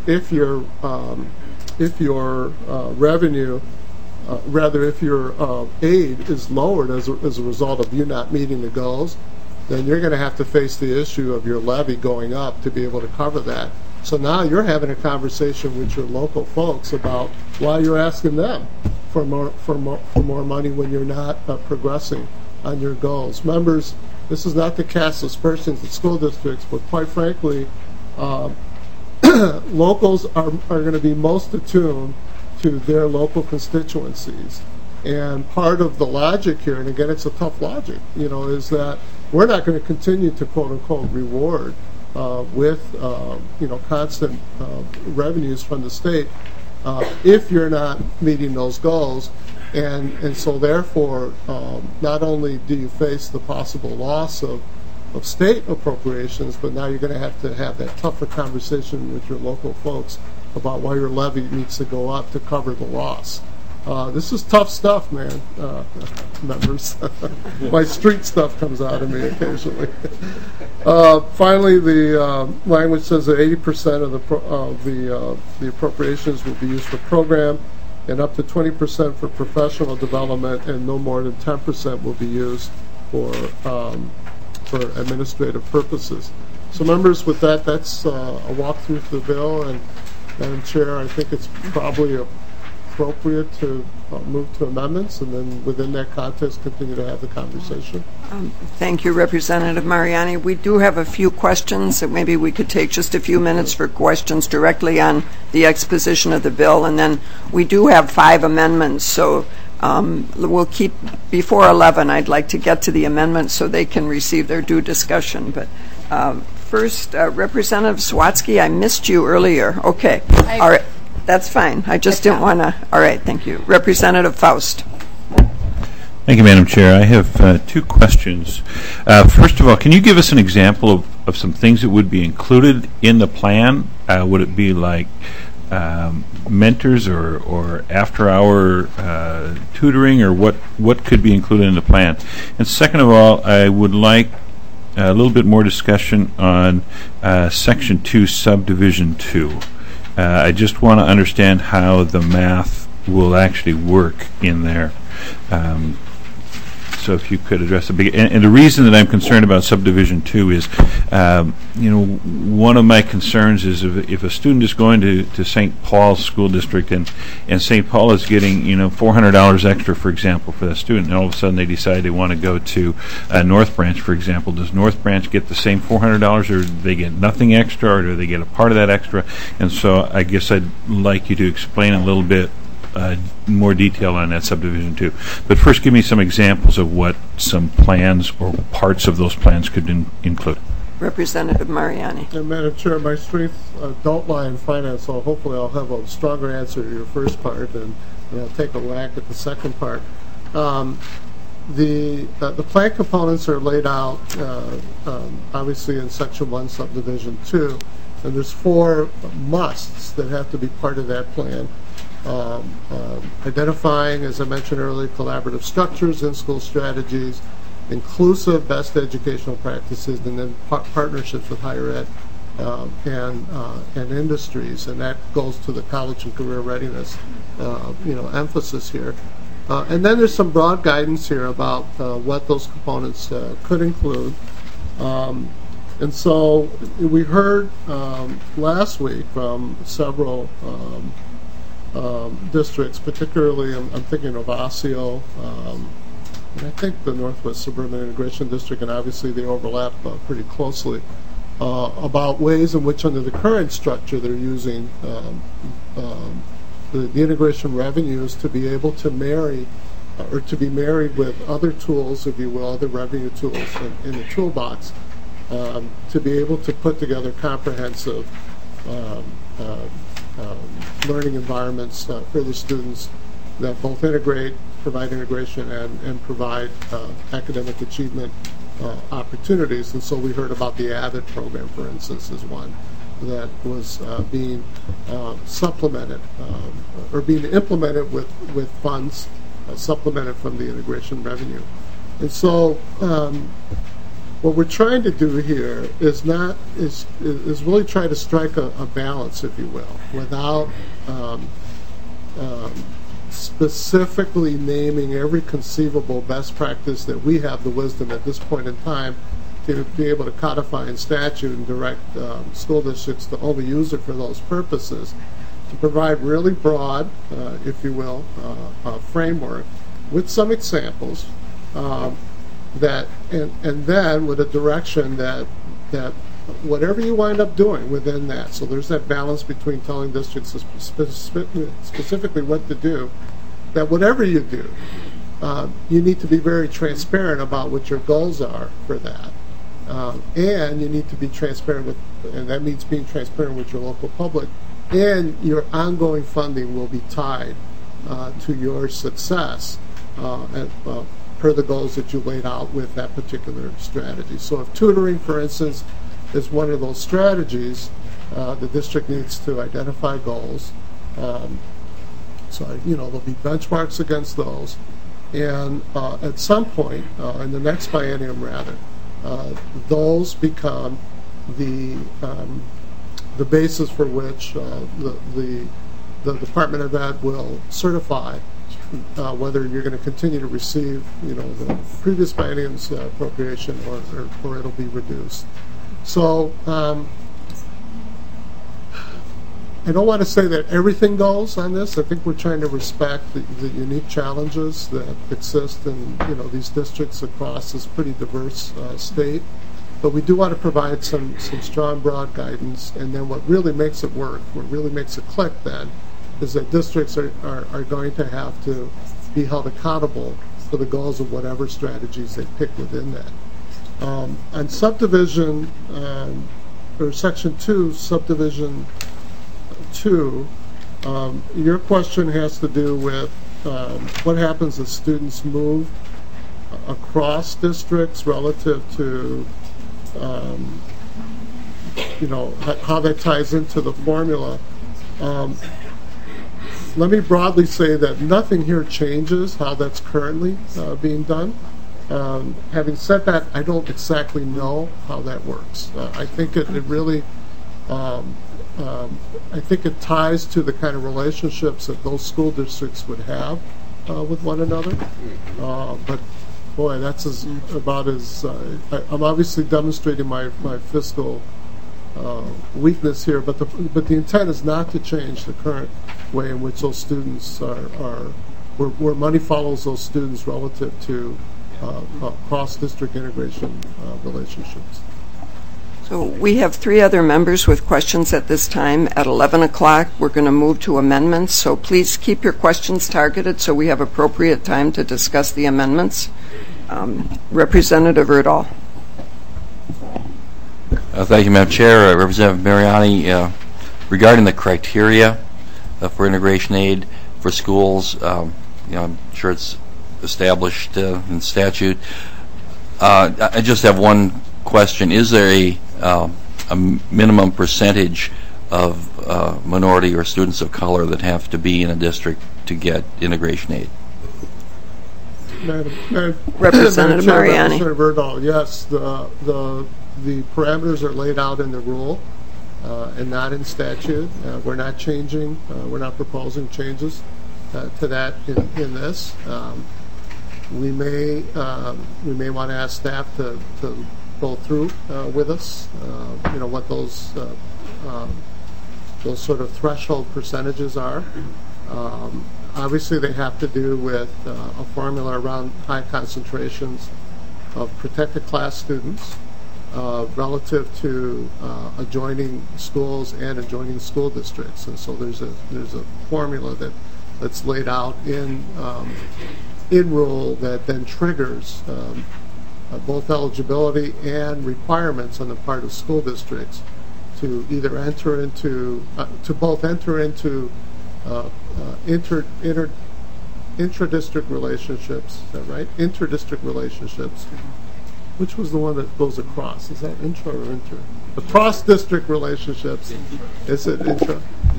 revenue, if your aid is lowered as a result of you not meeting the goals, then you're going to have to face the issue of your levy going up to be able to cover that. So now you're having a conversation with your local folks about why you're asking them for more money when you're not progressing on your goals. Members, this is not to cast aspersions at school districts, but quite frankly, locals are going to be most attuned to their local constituencies. And part of the logic here, and again, it's a tough logic, is that we're not going to continue to quote-unquote reward with constant revenues from the state if you're not meeting those goals. And so therefore, not only do you face the possible loss of state appropriations, but now you're going to have that tougher conversation with your local folks about why your levy needs to go up to cover the loss. This is tough stuff, man, members. My street stuff comes out of me occasionally. Finally, the language says that 80% of the appropriations will be used for program, and up to 20% for professional development, and no more than 10% will be used for administrative purposes. So, members, with that, that's a walkthrough through the bill, and Madam Chair, I think it's probably appropriate to move to amendments, and then within that context continue to have the conversation. Thank you, Representative Mariani. We do have a few questions, so maybe we could take just a few minutes for questions directly on the exposition of the bill, and then we do have 5 amendments, so we'll keep before 11. I'd like to get to the amendments so they can receive their due discussion. But first, Representative Swatsky, I missed you earlier. Okay. All right. That's fine. I just didn't want to. All right. Thank you. Representative Faust. Thank you, Madam Chair. I have 2 questions. First of all, can you give us an example of some things that would be included in the plan? Would it be like mentors or after-hour tutoring, or what could be included in the plan? And second of all, I would like a little bit more discussion on Section 2, Subdivision 2. I just want to understand how the math will actually work in there. So if you could address it. And the reason that I'm concerned about Subdivision 2 is, one of my concerns is if a student is going to St. Paul's School District and St. Paul is getting, $400 extra, for example, for that student, and all of a sudden they decide they want to go to North Branch, for example, does North Branch get the same $400, or do they get nothing extra, or do they get a part of that extra? And so I guess I'd like you to explain a little bit more detail on that Subdivision 2. But first, give me some examples of what some plans or parts of those plans could include. Representative Mariani. And Madam Chair, my strengths don't lie in finance, so hopefully I'll have a stronger answer to your first part, and I'll take a whack at the second part. The plan components are laid out obviously in Section 1, Subdivision 2, and there's 4 musts that have to be part of that plan. Identifying, as I mentioned earlier, collaborative structures, in-school strategies, inclusive best educational practices, and then partnerships with higher ed and industries, and that goes to the college and career readiness emphasis here. And then there's some broad guidance here about what those components could include. And so we heard last week from several districts, particularly I'm thinking of Osseo, and I think the Northwest Suburban Integration District, and obviously they overlap pretty closely, about ways in which under the current structure they're using the integration revenues to be able to marry or to be married with other tools, if you will, other revenue tools in the toolbox, to be able to put together comprehensive learning environments for the students that both integrate, provide integration, and provide academic achievement opportunities. And so we heard about the AVID program, for instance, as one that was being supplemented or being implemented with funds supplemented from the integration revenue. And so what we're trying to do here is really try to strike a balance, if you will, without specifically naming every conceivable best practice that we have the wisdom at this point in time to be able to codify in statute and direct school districts to only use it for those purposes, to provide really broad, if you will, framework with some examples that, and then with a direction that whatever you wind up doing within that, so there's that balance between telling districts specifically what to do, that whatever you do, you need to be very transparent about what your goals are for that. And you need to be transparent with, and that means being transparent with your local public, and your ongoing funding will be tied to your success per the goals that you laid out with that particular strategy. So if tutoring, for instance, is one of those strategies, the district needs to identify goals. So there'll be benchmarks against those, and at some point in the next biennium, rather, those become the basis for which the Department of Ed will certify whether you're going to continue to receive, the previous biennium's appropriation or it'll be reduced. So I don't want to say that everything goes on this. I think we're trying to respect the unique challenges that exist in these districts across this pretty diverse state. But we do want to provide some strong, broad guidance. And then what really makes it work, what really makes it click then, is that districts are going to have to be held accountable for the goals of whatever strategies they pick within that. On subdivision, or Section 2, Subdivision 2, your question has to do with what happens as students move across districts relative to how that ties into the formula. Let me broadly say that nothing here changes how that's currently being done. Having said that, I don't exactly know how that works. I think it really I think it ties to the kind of relationships that those school districts would have with one another. But boy, that's about as I'm obviously demonstrating my fiscal weakness here. But the intent is not to change the current way in which those students are where money follows those students relative to cross-district integration relationships. So we have 3 other members with questions at this time. At 11 o'clock, we're going to move to amendments. So please keep your questions targeted so we have appropriate time to discuss the amendments. Representative Erdahl. Thank you, Madam Chair. Representative Mariani, regarding the criteria for integration aid for schools, I'm sure it's established in statute. I just have one question. Is there a minimum percentage of minority or students of color that have to be in a district to get integration aid? Representative Mariani. Representative Erdahl, yes, the parameters are laid out in the rule and not in statute. We're not changing, we're not proposing changes to that in this. We may want to ask staff to go through with us, what those sort of threshold percentages are. Obviously, they have to do with a formula around high concentrations of protected class students relative to adjoining schools and adjoining school districts. And so there's a formula that's laid out in rule that then triggers both eligibility and requirements on the part of school districts to either enter into intra-district relationships. Is that right? Inter-district relationships. Which was the one that goes across? Is that intra or inter? Across district relationships. Is it intra?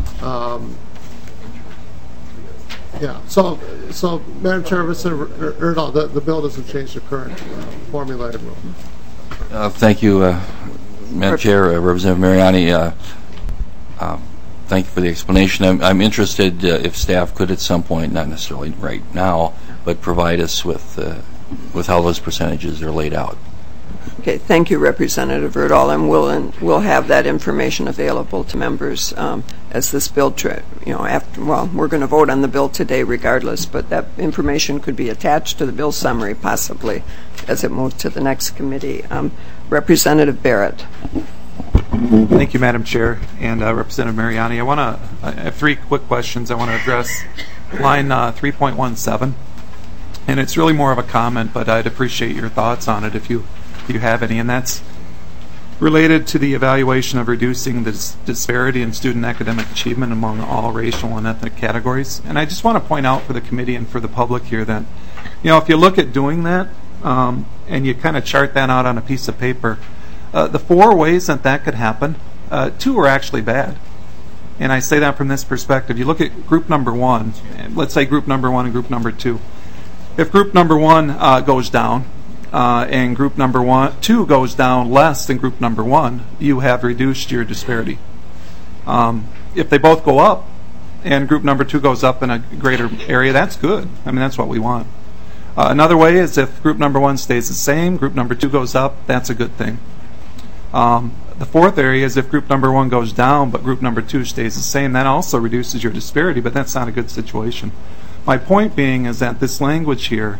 Yeah. So Madam Chair, the bill doesn't change the current formulated rule. Thank you, Madam Chair, Representative Mariani. Thank you for the explanation. I'm interested if staff could at some point, not necessarily right now, but provide us with how those percentages are laid out. Okay, thank you, Representative Erdahl, and we'll have that information available to members as this bill, we're going to vote on the bill today regardless, but that information could be attached to the bill summary possibly as it moves to the next committee. Representative Barrett. Thank you, Madam Chair, and Representative Mariani. I have three quick questions. I want to address line 3.17, and it's really more of a comment, but I'd appreciate your thoughts on it if you have any, and that's related to the evaluation of reducing the disparity in student academic achievement among all racial and ethnic categories. And I just want to point out for the committee and for the public here that, if you look at doing that and you kind of chart that out on a piece of paper, the 4 ways that could happen, 2 are actually bad. And I say that from this perspective. You look at group number 1, let's say group number 1 and group number 2. If group number 1 goes down, and group number 2 goes down less than group number 1, you have reduced your disparity. If they both go up and group number 2 goes up in a greater area, that's good. I mean, that's what we want. Another way is if group number 1 stays the same, group number 2 goes up, that's a good thing. The fourth area is if group number 1 goes down but group number 2 stays the same, that also reduces your disparity, but that's not a good situation. My point being is that this language here,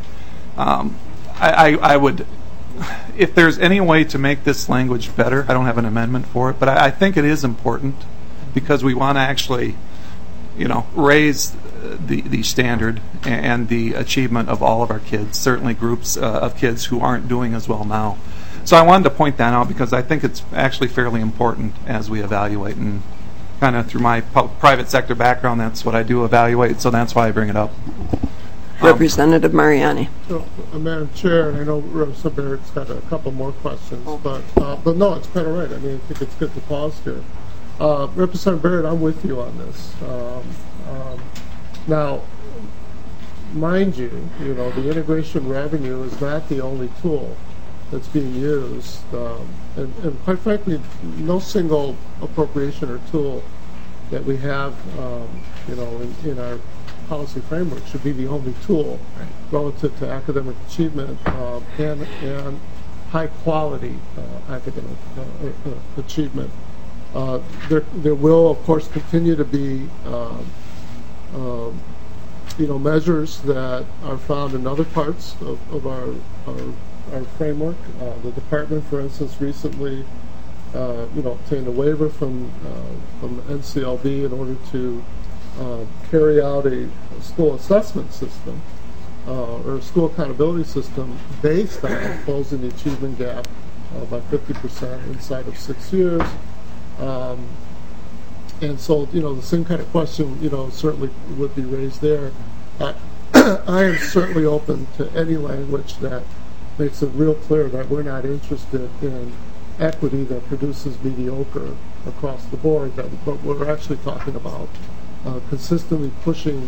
I would, if there's any way to make this language better, I don't have an amendment for it, but I think it is important because we want to actually, raise the standard and the achievement of all of our kids, certainly groups of kids who aren't doing as well now. So I wanted to point that out because I think it's actually fairly important as we evaluate, and kind of through my private sector background, that's what I do evaluate, so that's why I bring it up. Representative Mariani. So, Madam Chair, and I know Representative Barrett's got a couple more questions, but no, it's kind of right. I mean, I think it's good to pause here. Representative Barrett, I'm with you on this. Now, mind you, the integration revenue is not the only tool that's being used, and quite frankly, no single appropriation or tool that we have, in our policy framework should be the only tool relative to academic achievement and high quality academic achievement. There will, of course, continue to be measures that are found in other parts of our framework. The department, for instance, recently obtained a waiver from NCLB in order to carry out a school assessment system or a school accountability system based on closing the achievement gap by 50% inside of 6 years. And so, the same kind of question, certainly would be raised there. I am certainly open to any language that makes it real clear that we're not interested in equity that produces mediocre across the board, but we're actually talking about consistently pushing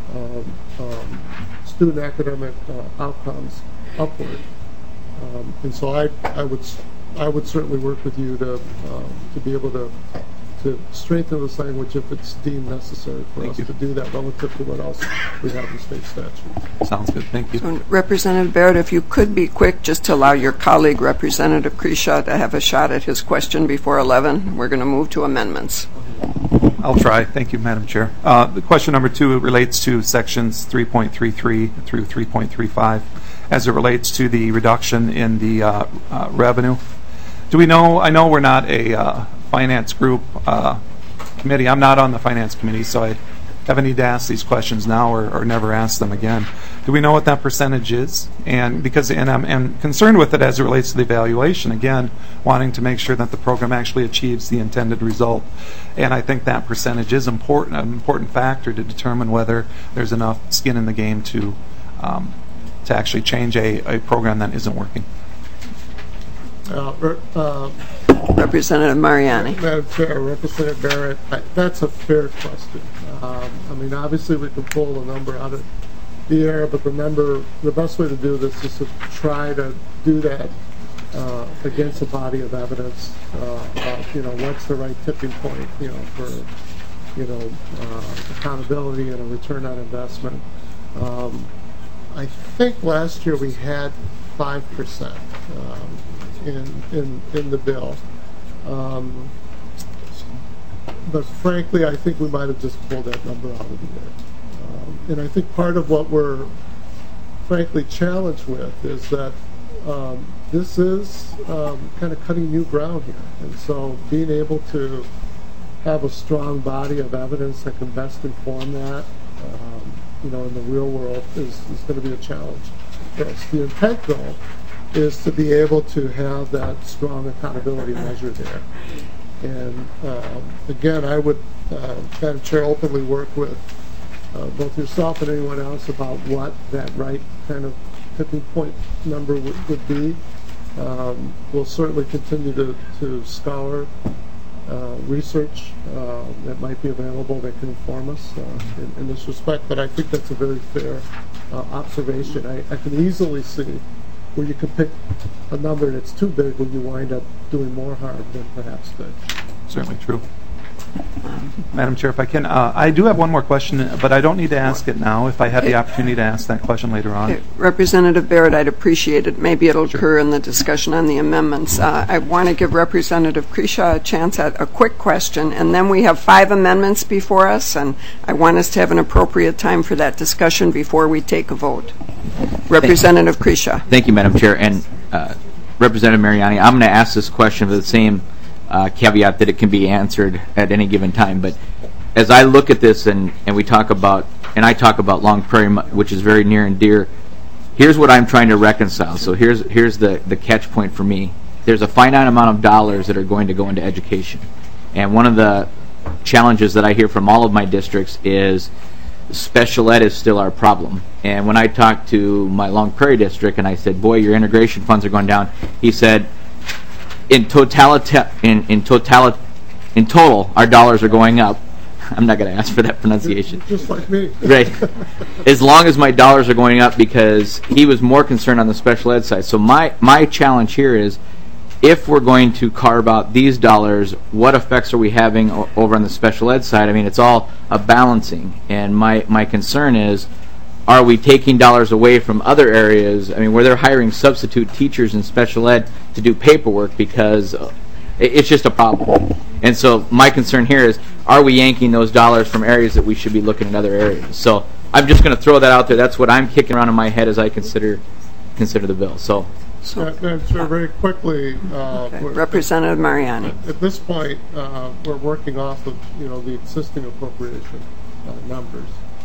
student academic outcomes upward. And so I would certainly work with you to be able to strengthen this language if it's deemed necessary for us to do that relative to what else we have in state statute. Sounds good. Thank you. So, Representative Barrett, if you could be quick just to allow your colleague, Representative Kresha, to have a shot at his question before 11. We're going to move to amendments. I'll try. Thank you, Madam Chair. The question number 2 relates to sections 3.33 through 3.35 as it relates to the reduction in the revenue. Do we know, I know we're not a finance group committee. I'm not on the finance committee, so have a need to ask these questions now or never ask them again. Do we know what that percentage is? And I'm concerned with it as it relates to the evaluation, again, wanting to make sure that the program actually achieves the intended result. And I think that percentage is an important factor to determine whether there's enough skin in the game to actually change a program that isn't working. Representative Mariani. Madam Chair, Representative Barrett, that's a fair question. I mean, obviously we can pull a number out of the air, but remember, the best way to do this is to try to do that against a body of evidence of, what's the right tipping point, for, accountability and a return on investment. I think last year we had 5% in the bill. But frankly, I think we might have just pulled that number out of the air. And I think part of what we're frankly challenged with is that this is kind of cutting new ground here. And so being able to have a strong body of evidence that can best inform that, in the real world is going to be a challenge for us. The intent, though, is to be able to have that strong accountability measure there. And again, I would, Madam Chair, openly work with both yourself and anyone else about what that right kind of tipping point number would be. We'll certainly continue to scour research that might be available that can inform us in this respect, but I think that's a very fair observation. I can easily see where you can pick a number that's too big when you wind up doing more harm than perhaps good. Certainly true. Madam Chair, if I can, I do have one more question, but I don't need to ask it now if I have the opportunity to ask that question later on. Okay. Representative Barrett, I'd appreciate it. Maybe it'll occur in the discussion on the amendments. I want to give Representative Kresha a chance at a quick question, and then we have 5 amendments before us, and I want us to have an appropriate time for that discussion before we take a vote. Representative Kresha. Thank you, Madam Chair. And Representative Mariani, I'm going to ask this question for the same caveat that it can be answered at any given time. But as I look at this and we talk about, and I talk about Long Prairie, which is very near and dear, here's what I'm trying to reconcile. So here's the catch point for me. There's a finite amount of dollars that are going to go into education. And one of the challenges that I hear from all of my districts is special ed is still our problem. And when I talked to my Long Prairie district and I said, boy, your integration funds are going down, he said, in total, our dollars are going up. I'm not going to ask for that pronunciation. Just like me. Right. As long as my dollars are going up, because he was more concerned on the special ed side. So my challenge here is, if we're going to carve out these dollars, what effects are we having over on the special ed side? I mean, it's all a balancing. And my concern is, are we taking dollars away from other areas? I mean, where they're hiring substitute teachers in special ed to do paperwork because it's just a problem. And so my concern here is, are we yanking those dollars from areas that we should be looking at other areas? So I'm just going to throw that out there. That's what I'm kicking around in my head as I consider the bill. So very quickly, Representative Mariani. At this point, we're working off of the existing appropriation numbers.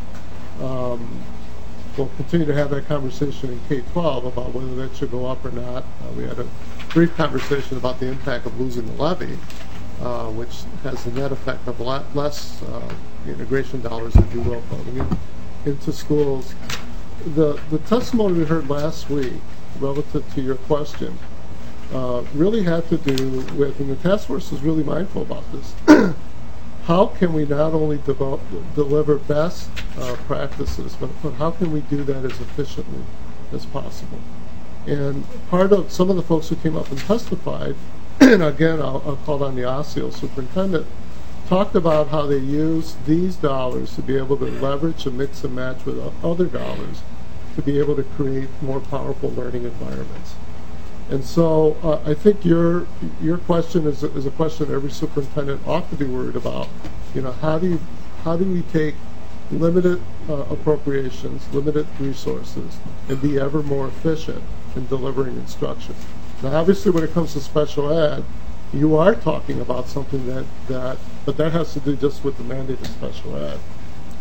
We'll continue to have that conversation in K-12 about whether that should go up or not. We had a brief conversation about the impact of losing the levy, which has the net effect of a lot less integration dollars, if you will, going into schools. The testimony we heard last week relative to your question really had to do with, and the task force is really mindful about this, how can we not only deliver best practices, but how can we do that as efficiently as possible? And part of some of the folks who came up and testified, and again, I'll call on the OSSEO superintendent, talked about how they use these dollars to be able to leverage and mix and match with other dollars to be able to create more powerful learning environments. And so I think your question is a question every superintendent ought to be worried about. How do we take limited appropriations, limited resources, and be ever more efficient in delivering instruction? Now, obviously, when it comes to special ed, you are talking about something but that has to do just with the mandate of special ed.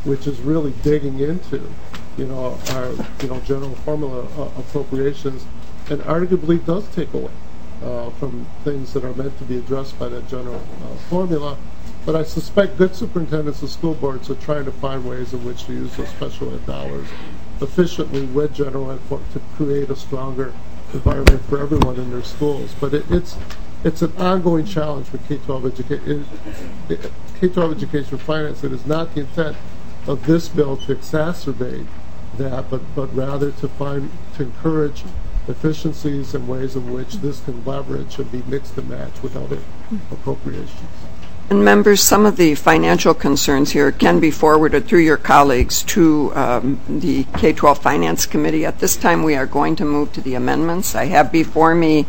which is really digging into, our, general formula appropriations, and arguably does take away from things that are meant to be addressed by that general formula. But I suspect good superintendents of school boards are trying to find ways in which to use those special ed dollars efficiently with general ed to create a stronger environment for everyone in their schools. But it's an ongoing challenge for K-12 education finance. It is not the intent of this bill to exacerbate that, but rather to encourage efficiencies and ways in which this can leverage and be mixed and matched with other appropriations. And members, some of the financial concerns here can be forwarded through your colleagues to the K-12 Finance Committee. At this time, we are going to move to the amendments. I have before me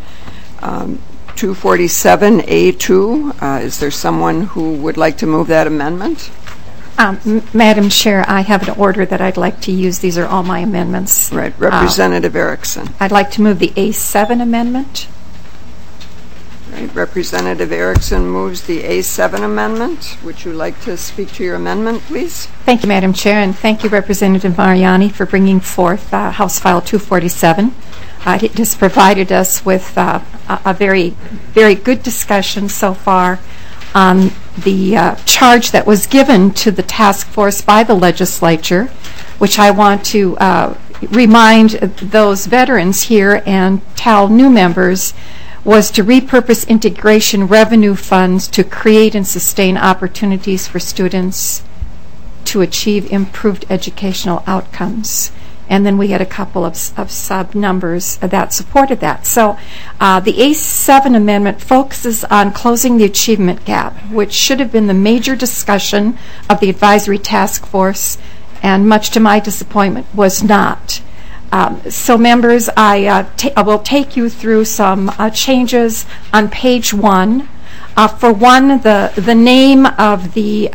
247A2. Is there someone who would like to move that amendment? Madam Chair, I have an order that I'd like to use. These are all my amendments. Right. Representative Erickson. I'd like to move the A7 amendment. Right. Representative Erickson moves the A7 amendment. Would you like to speak to your amendment, please? Thank you, Madam Chair, and thank you, Representative Mariani, for bringing forth House File 247. It has provided us with a very, very good discussion so far on the charge that was given to the task force by the legislature, which I want to remind those veterans here and tell new members was to repurpose integration revenue funds to create and sustain opportunities for students to achieve improved educational outcomes. And then we had a couple of sub-numbers that supported that. So the A7 amendment focuses on closing the achievement gap, which should have been the major discussion of the advisory task force, and much to my disappointment was not. So members, I will take you through some changes on page 1. For one, the name of the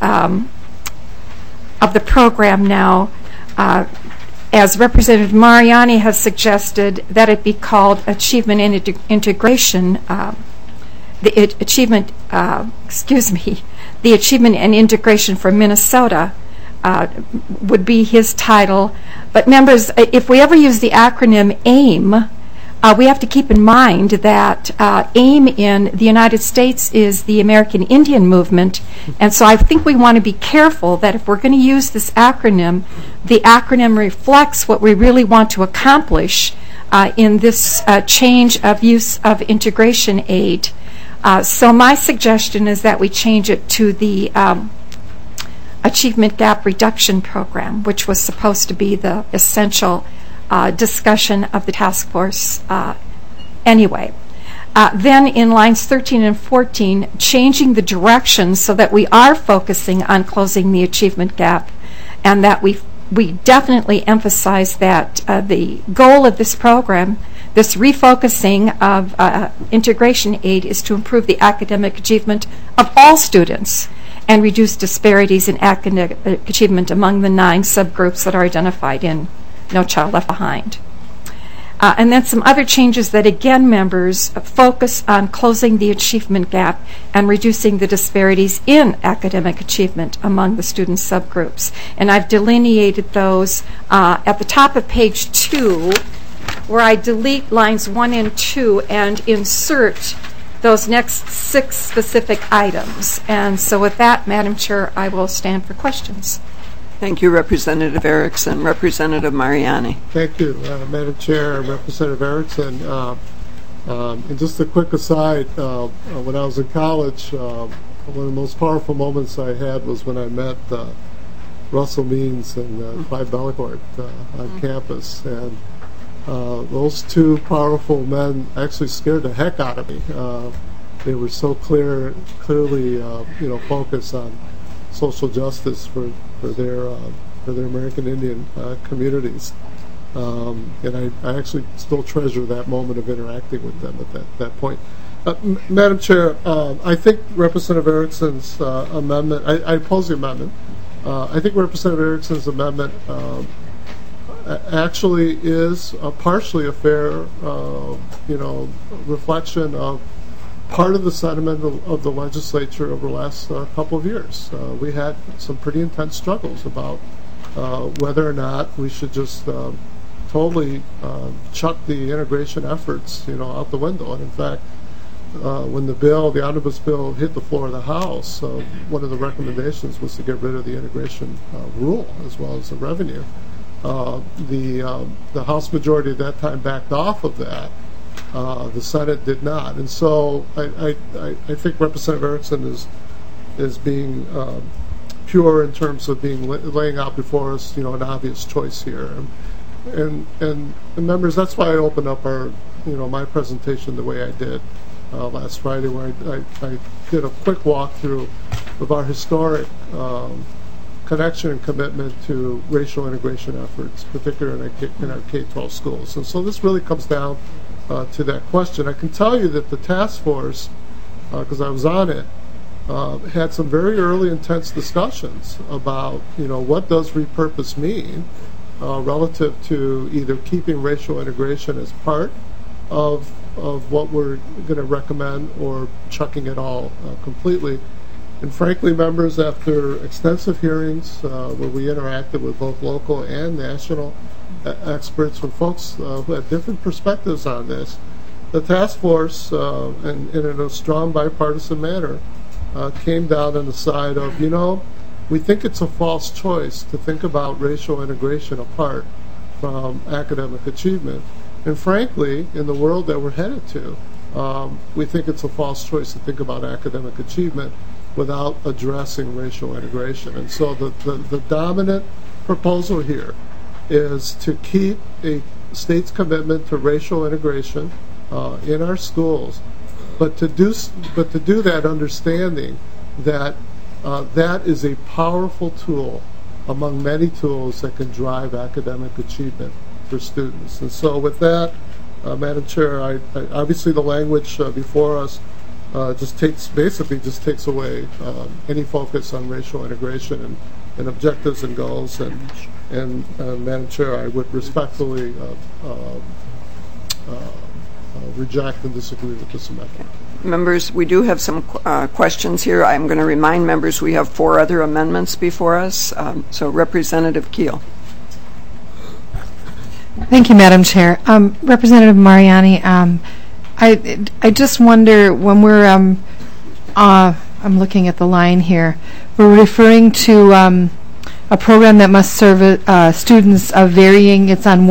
program now, as Representative Mariani has suggested, that it be called Achievement Integration. The Achievement and Integration for Minnesota would be his title. But members, if we ever use the acronym AIM, we have to keep in mind that AIM in the United States is the American Indian Movement, and so I think we want to be careful that if we're going to use this acronym, the acronym reflects what we really want to accomplish in this change of use of integration aid. So my suggestion is that we change it to the Achievement Gap Reduction Program, which was supposed to be the essential discussion of the task force anyway. Then in lines 13 and 14, changing the direction so that we are focusing on closing the achievement gap, and that we definitely emphasize that the goal of this program, this refocusing of integration aid, is to improve the academic achievement of all students and reduce disparities in academic achievement among the 9 subgroups that are identified in No Child Left Behind. And then some other changes that, again, members, focus on closing the achievement gap and reducing the disparities in academic achievement among the student subgroups. And I've delineated those at the top of page 2, where I delete lines 1 and 2 and insert those next 6 specific items. And so with that, Madam Chair, I will stand for questions. Thank you, Representative Erickson. Representative Mariani. Thank you, Madam Chair and Representative Erickson. And just a quick aside, when I was in college, one of the most powerful moments I had was when I met Russell Means and Clyde Bellecourt on campus. And those two powerful men actually scared the heck out of me. They were so clearly focused on social justice for their American Indian communities, and I actually still treasure that moment of interacting with them at that point. Madam Chair, I think Representative Erickson's amendment, I oppose the amendment. I think Representative Erickson's amendment actually is partially a fair reflection of part of the sentiment of the legislature over the last couple of years. We had some pretty intense struggles about whether or not we should just totally chuck the integration efforts, out the window. And in fact, when the omnibus bill hit the floor of the House, one of the recommendations was to get rid of the integration rule as well as the revenue. The House majority at that time backed off of that. The Senate did not, and so I think Representative Erickson is being pure in terms of laying out before us, an obvious choice here, and members. That's why I opened up my presentation the way I did last Friday, where I did a quick walkthrough of our historic connection and commitment to racial integration efforts, particularly in our K-12 schools. And so this really comes down to that question. I can tell you that the task force, because I was on it, had some very early intense discussions about, what does repurpose mean relative to either keeping racial integration as part of what we're going to recommend or chucking it all completely. And frankly, members, after extensive hearings where we interacted with both local and national experts, from folks who had different perspectives on this, the task force, and in a strong bipartisan manner, came down on the side of, we think it's a false choice to think about racial integration apart from academic achievement. And frankly, in the world that we're headed to, we think it's a false choice to think about academic achievement without addressing racial integration. And so the dominant proposal here is to keep a state's commitment to racial integration in our schools, but to do that understanding that that is a powerful tool among many tools that can drive academic achievement for students. And so with that, Madam Chair, I obviously the language before us just takes away any focus on racial integration and objectives and goals. And Madam Chair, I would respectfully reject and disagree with this amendment. Members, we do have some questions here. I'm going to remind members we have 4 other amendments before us. So Representative Keel. Thank you, Madam Chair. Representative Mariani, I just wonder when we're, I'm looking at the line here, we're referring to a program that must serve students of varying, it's on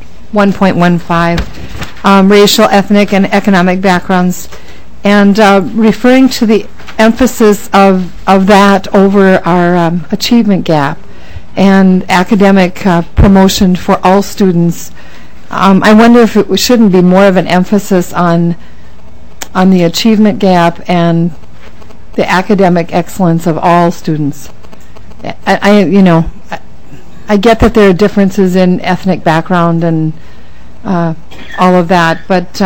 1.15, racial, ethnic, and economic backgrounds, and referring to the emphasis of that over our achievement gap and academic promotion for all students. I wonder if it shouldn't be more of an emphasis on the achievement gap and the academic excellence of all students. I get that there are differences in ethnic background and all of that, but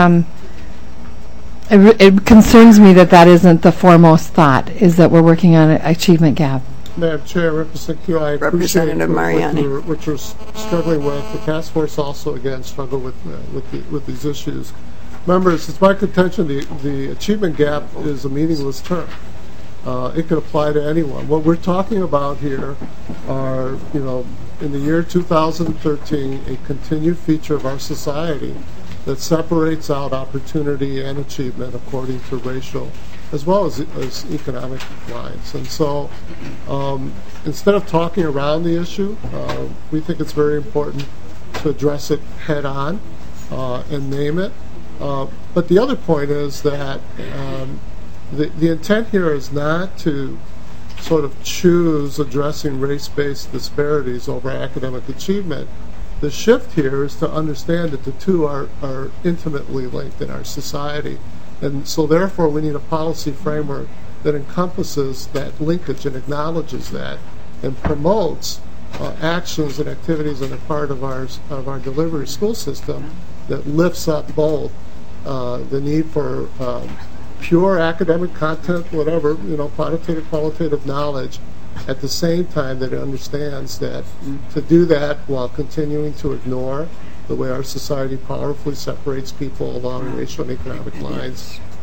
it concerns me that isn't the foremost thought, is that we're working on an achievement gap. Madam Chair, Representative Keel, I appreciate what you're struggling with. The task force also, again, struggle with these issues. Members, it's my contention the achievement gap is a meaningless term. It could apply to anyone. What we're talking about here are, in the year 2013, a continued feature of our society that separates out opportunity and achievement according to racial as well as economic lines. And so instead of talking around the issue, we think it's very important to address it head on and name it. But the other point is that the intent here is not to sort of choose addressing race-based disparities over academic achievement. The shift here is to understand that the two are intimately linked in our society. And so therefore we need a policy framework that encompasses that linkage and acknowledges that and promotes actions and activities on the part of our delivery school system that lifts up both the need for pure academic content, whatever, qualitative knowledge, at the same time that it understands that to do that while continuing to ignore the way our society powerfully separates people along racial and economic lines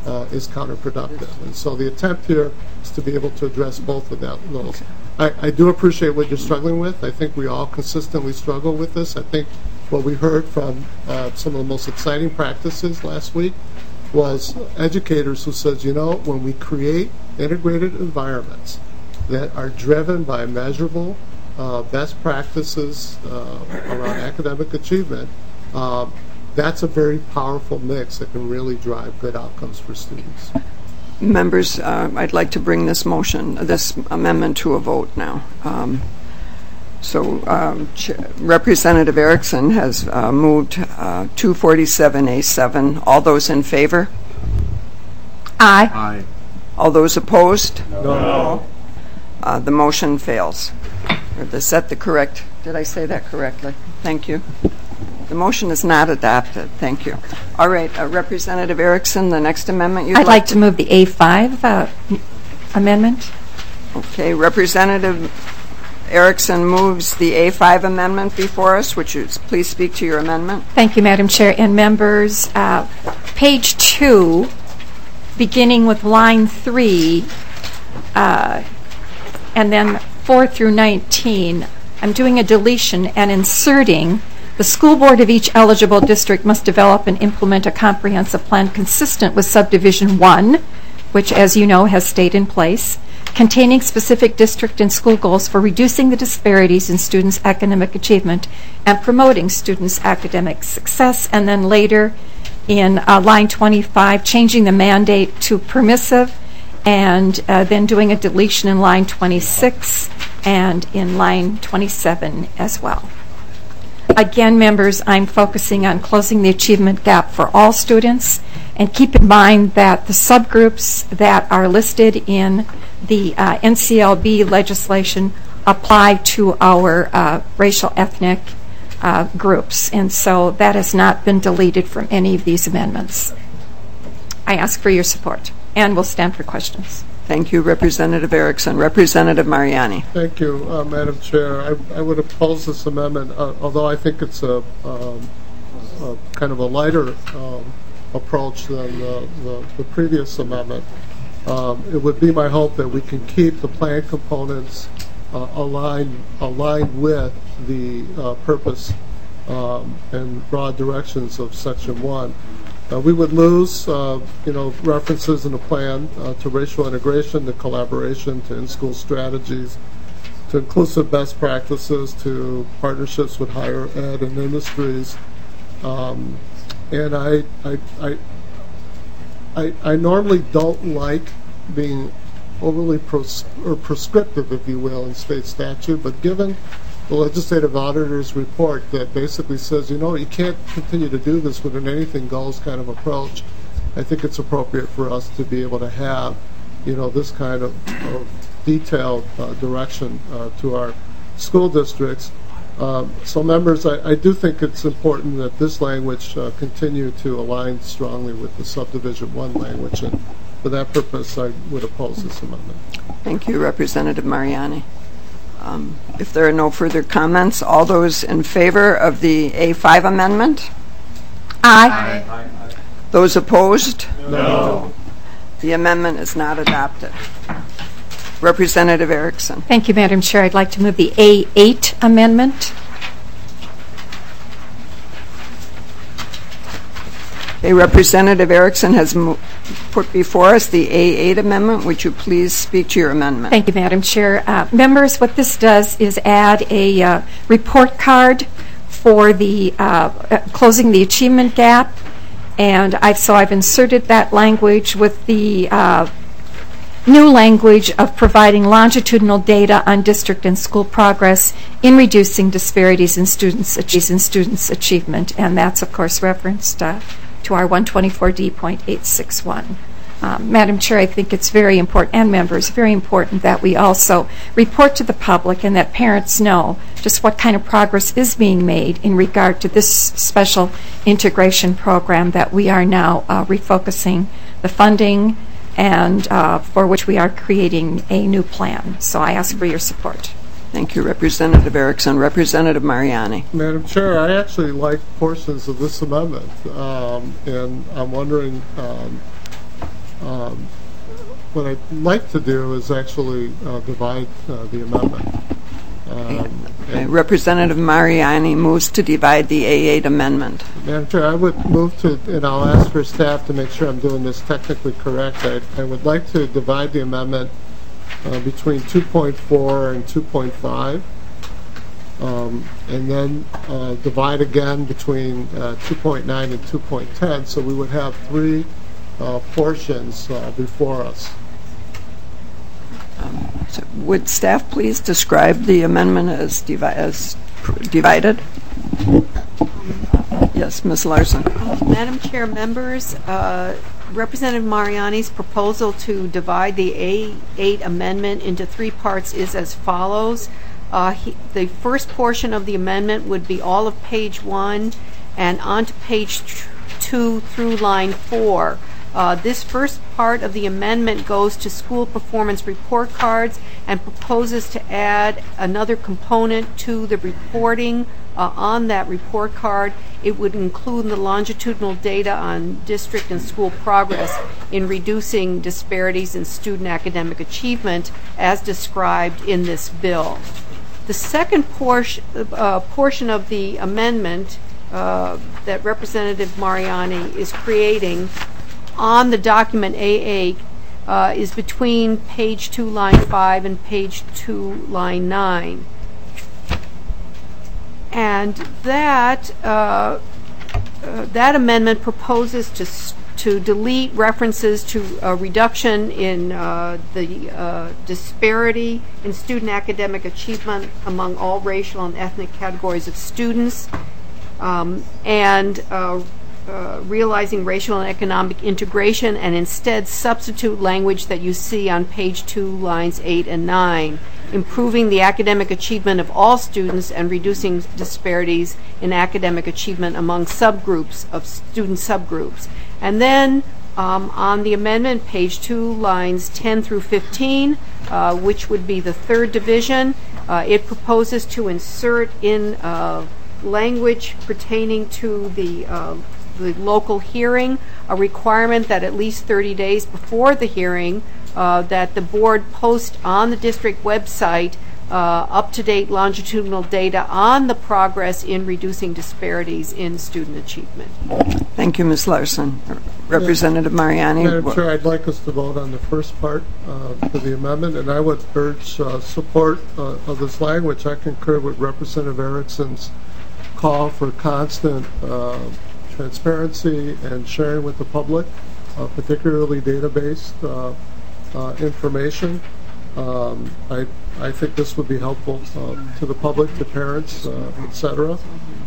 is counterproductive. And so the attempt here is to be able to address both of those. I do appreciate what you're struggling with. I think we all consistently struggle with this. I think what we heard from some of the most exciting practices last week was educators who said, when we create integrated environments that are driven by measurable best practices around academic achievement, that's a very powerful mix that can really drive good outcomes for students. Members, I'd like to bring this amendment to a vote now. Representative Erickson has moved 247A7. All those in favor? Aye. Aye. All those opposed? No. The motion fails. Did I say that correctly? Thank you. The motion is not adopted. Thank you. All right, Representative Erickson, the next amendment you'd I'd like to move the A5 amendment. Okay, Representative Erickson moves the A5 amendment before us. Would you please speak to your amendment? Thank you, Madam Chair. And members, page 2, beginning with line 3, and then 4 through 19, I'm doing a deletion and inserting the school board of each eligible district must develop and implement a comprehensive plan consistent with subdivision 1, which, as you know, has stayed in place, containing specific district and school goals for reducing the disparities in students' academic achievement and promoting students' academic success. And then later in line 25, changing the mandate to permissive, and then doing a deletion in line 26 and in line 27 as well. Again, members, I'm focusing on closing the achievement gap for all students, and keep in mind that the subgroups that are listed in the NCLB legislation apply to our racial ethnic groups, and so that has not been deleted from any of these amendments. I ask for your support, and will stand for questions. Thank you, Representative Erickson. Representative Mariani. Thank you, Madam Chair. I would oppose this amendment, although I think it's a kind of a lighter approach than the previous amendment. It would be my hope that we can keep the plan components aligned with the purpose and broad directions of Section 1. We would lose, references in the plan to racial integration, to collaboration, to in-school strategies, to inclusive best practices, to partnerships with higher ed and industries. And I normally don't like being overly prescriptive, if you will, in state statute, but given the legislative auditor's report that basically says, you can't continue to do this with an anything goes kind of approach, I think it's appropriate for us to be able to have, this kind of detailed direction to our school districts. So members, I do think it's important that this language continue to align strongly with the subdivision 1 language, and for that purpose I would oppose this amendment. Thank you, Representative Mariani. If there are no further comments, all those in favor of the A5 amendment? Aye. Aye. Those opposed? No. The amendment is not adopted. Representative Erickson. Thank you, Madam Chair. I'd like to move the A8 amendment. Representative Erickson has put before us the A8 amendment. Would you please speak to your amendment? Thank you, Madam Chair. Members, what this does is add a report card for the closing the achievement gap, and I've inserted that language with the new language of providing longitudinal data on district and school progress in reducing disparities in students' achievement, and that's of course referenced to our 124D.861. Madam Chair, I think it's very important, and members, very important that we also report to the public and that parents know just what kind of progress is being made in regard to this special integration program that we are now refocusing the funding and for which we are creating a new plan. So I ask for your support. Thank you, Representative Erickson. Representative Mariani. Madam Chair, I actually like portions of this amendment, and I'm wondering what I'd like to do is actually divide the amendment. Representative Mariani moves to divide the A8 amendment. Madam Chair, I would move to, and I'll ask for staff to make sure I'm doing this technically correct. I would like to divide the amendment between 2.4 and 2.5, and then divide again between 2.9 and 2.10, so we would have three portions before us. So would staff please describe the amendment as divided? Yes, Ms. Larson. Madam Chair, members, Representative Mariani's proposal to divide the A8 amendment into three parts is as follows. The first portion of the amendment would be all of page 1 and on to page 2 through line 4. This first part of the amendment goes to school performance report cards and proposes to add another component to the reporting on that report card. It would include the longitudinal data on district and school progress in reducing disparities in student academic achievement as described in this bill. The second portion of the amendment that Representative Mariani is creating on the document A8 is between page 2 line 5 and page 2 line 9. And that amendment proposes to delete references to a reduction in the disparity in student academic achievement among all racial and ethnic categories of students, and realizing racial and economic integration, and instead substitute language that you see on page 2 lines 8 and 9, improving the academic achievement of all students and reducing disparities in academic achievement among subgroups of student subgroups. And then on the amendment, page 2 lines 10 through 15, which would be the third division, it proposes to insert in language pertaining to the local hearing, a requirement that at least 30 days before the hearing that the board post on the district website up-to-date longitudinal data on the progress in reducing disparities in student achievement. Thank you, Ms. Larson. Representative Mariani. Madam Chair, I'd like us to vote on the first part for the amendment, and I would urge support of this language. I concur with Representative Erickson's call for constant transparency and sharing with the public, particularly data-based information. I think this would be helpful to the public, to parents, etc.,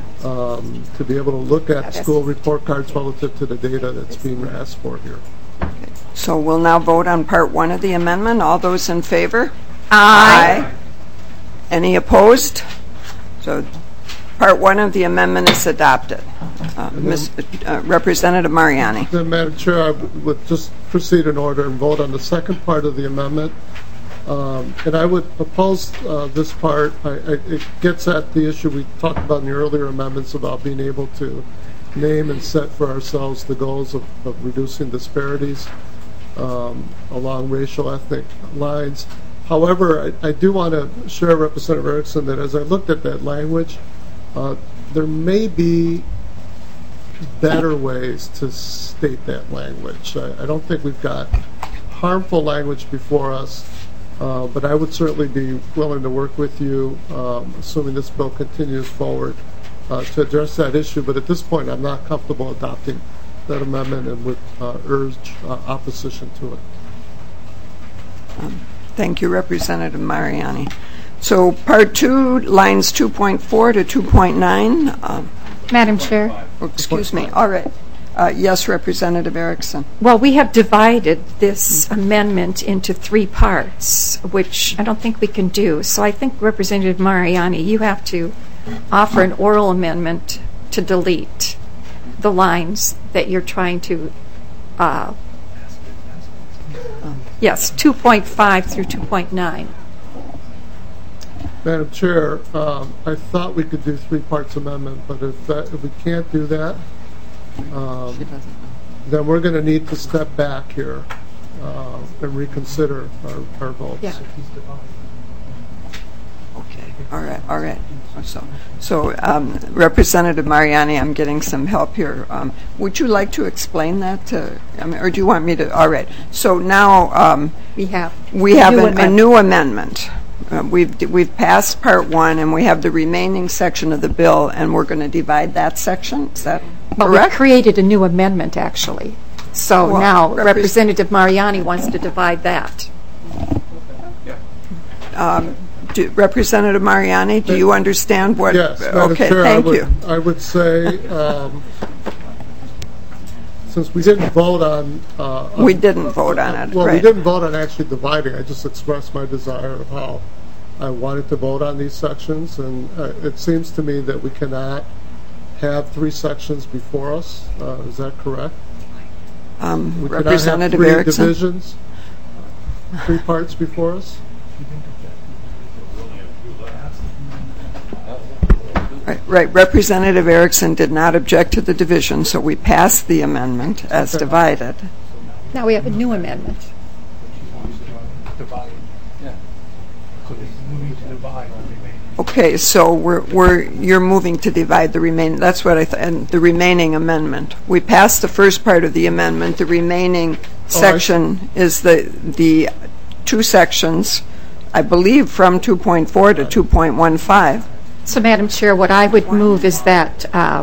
to be able to look at school report cards relative to the data that's being asked for here. So we'll now vote on part 1 of the amendment. All those in favor? Aye. Any opposed? So part 1 of the amendment is adopted. Representative Mariani. Then, Madam Chair, I would just proceed in order and vote on the second part of the amendment. And I would oppose this part. It gets at the issue we talked about in the earlier amendments about being able to name and set for ourselves the goals of reducing disparities along racial, ethnic lines. However, I do want to share, Representative Erickson, that as I looked at that language, there may be better ways to state that language. I don't think we've got harmful language before us, but I would certainly be willing to work with you, assuming this bill continues forward, to address that issue. But at this point, I'm not comfortable adopting that amendment and would urge opposition to it. Thank you, Representative Mariani. So part 2, lines 2.4 to 2.9. Madam Chair. Excuse me. All right. Yes, Representative Erickson. Well, we have divided this amendment into 3 parts, which I don't think we can do. So I think, Representative Mariani, you have to offer an oral amendment to delete the lines that you're trying to, yes, 2.5 through 2.9. Madam Chair, I thought we could do 3 parts amendment, but if we can't do that, then we're going to need to step back here and reconsider our votes. Yeah. Okay, all right. So Representative Mariani, I'm getting some help here. Would you like to explain that? Or do you want me to? All right. So now we have a new amendment. We've passed part one, and we have the remaining section of the bill, and we're going to divide that section. Is that correct? We created a new amendment, actually. So now Representative Mariani wants to divide that. Representative Mariani, do you understand what? Yes, Madam okay, Chair, thank you. I would say, since we didn't vote on... we didn't vote on it, well, right. we didn't vote on actually dividing. I just expressed my desire of how I wanted to vote on these sections, and it seems to me that we cannot have 3 sections before us. Is that correct? We Representative cannot have 3 Erickson? divisions, 3 parts before us? Right. Representative Erickson did not object to the division, so we passed the amendment as divided. Now we have a new amendment. Okay, so you're moving to divide the remaining. That's what I thought. And the remaining amendment. We passed the first part of the amendment. The remaining section is the 2 sections, I believe, from 2.4 to 2.15. So, Madam Chair, what I would move is that,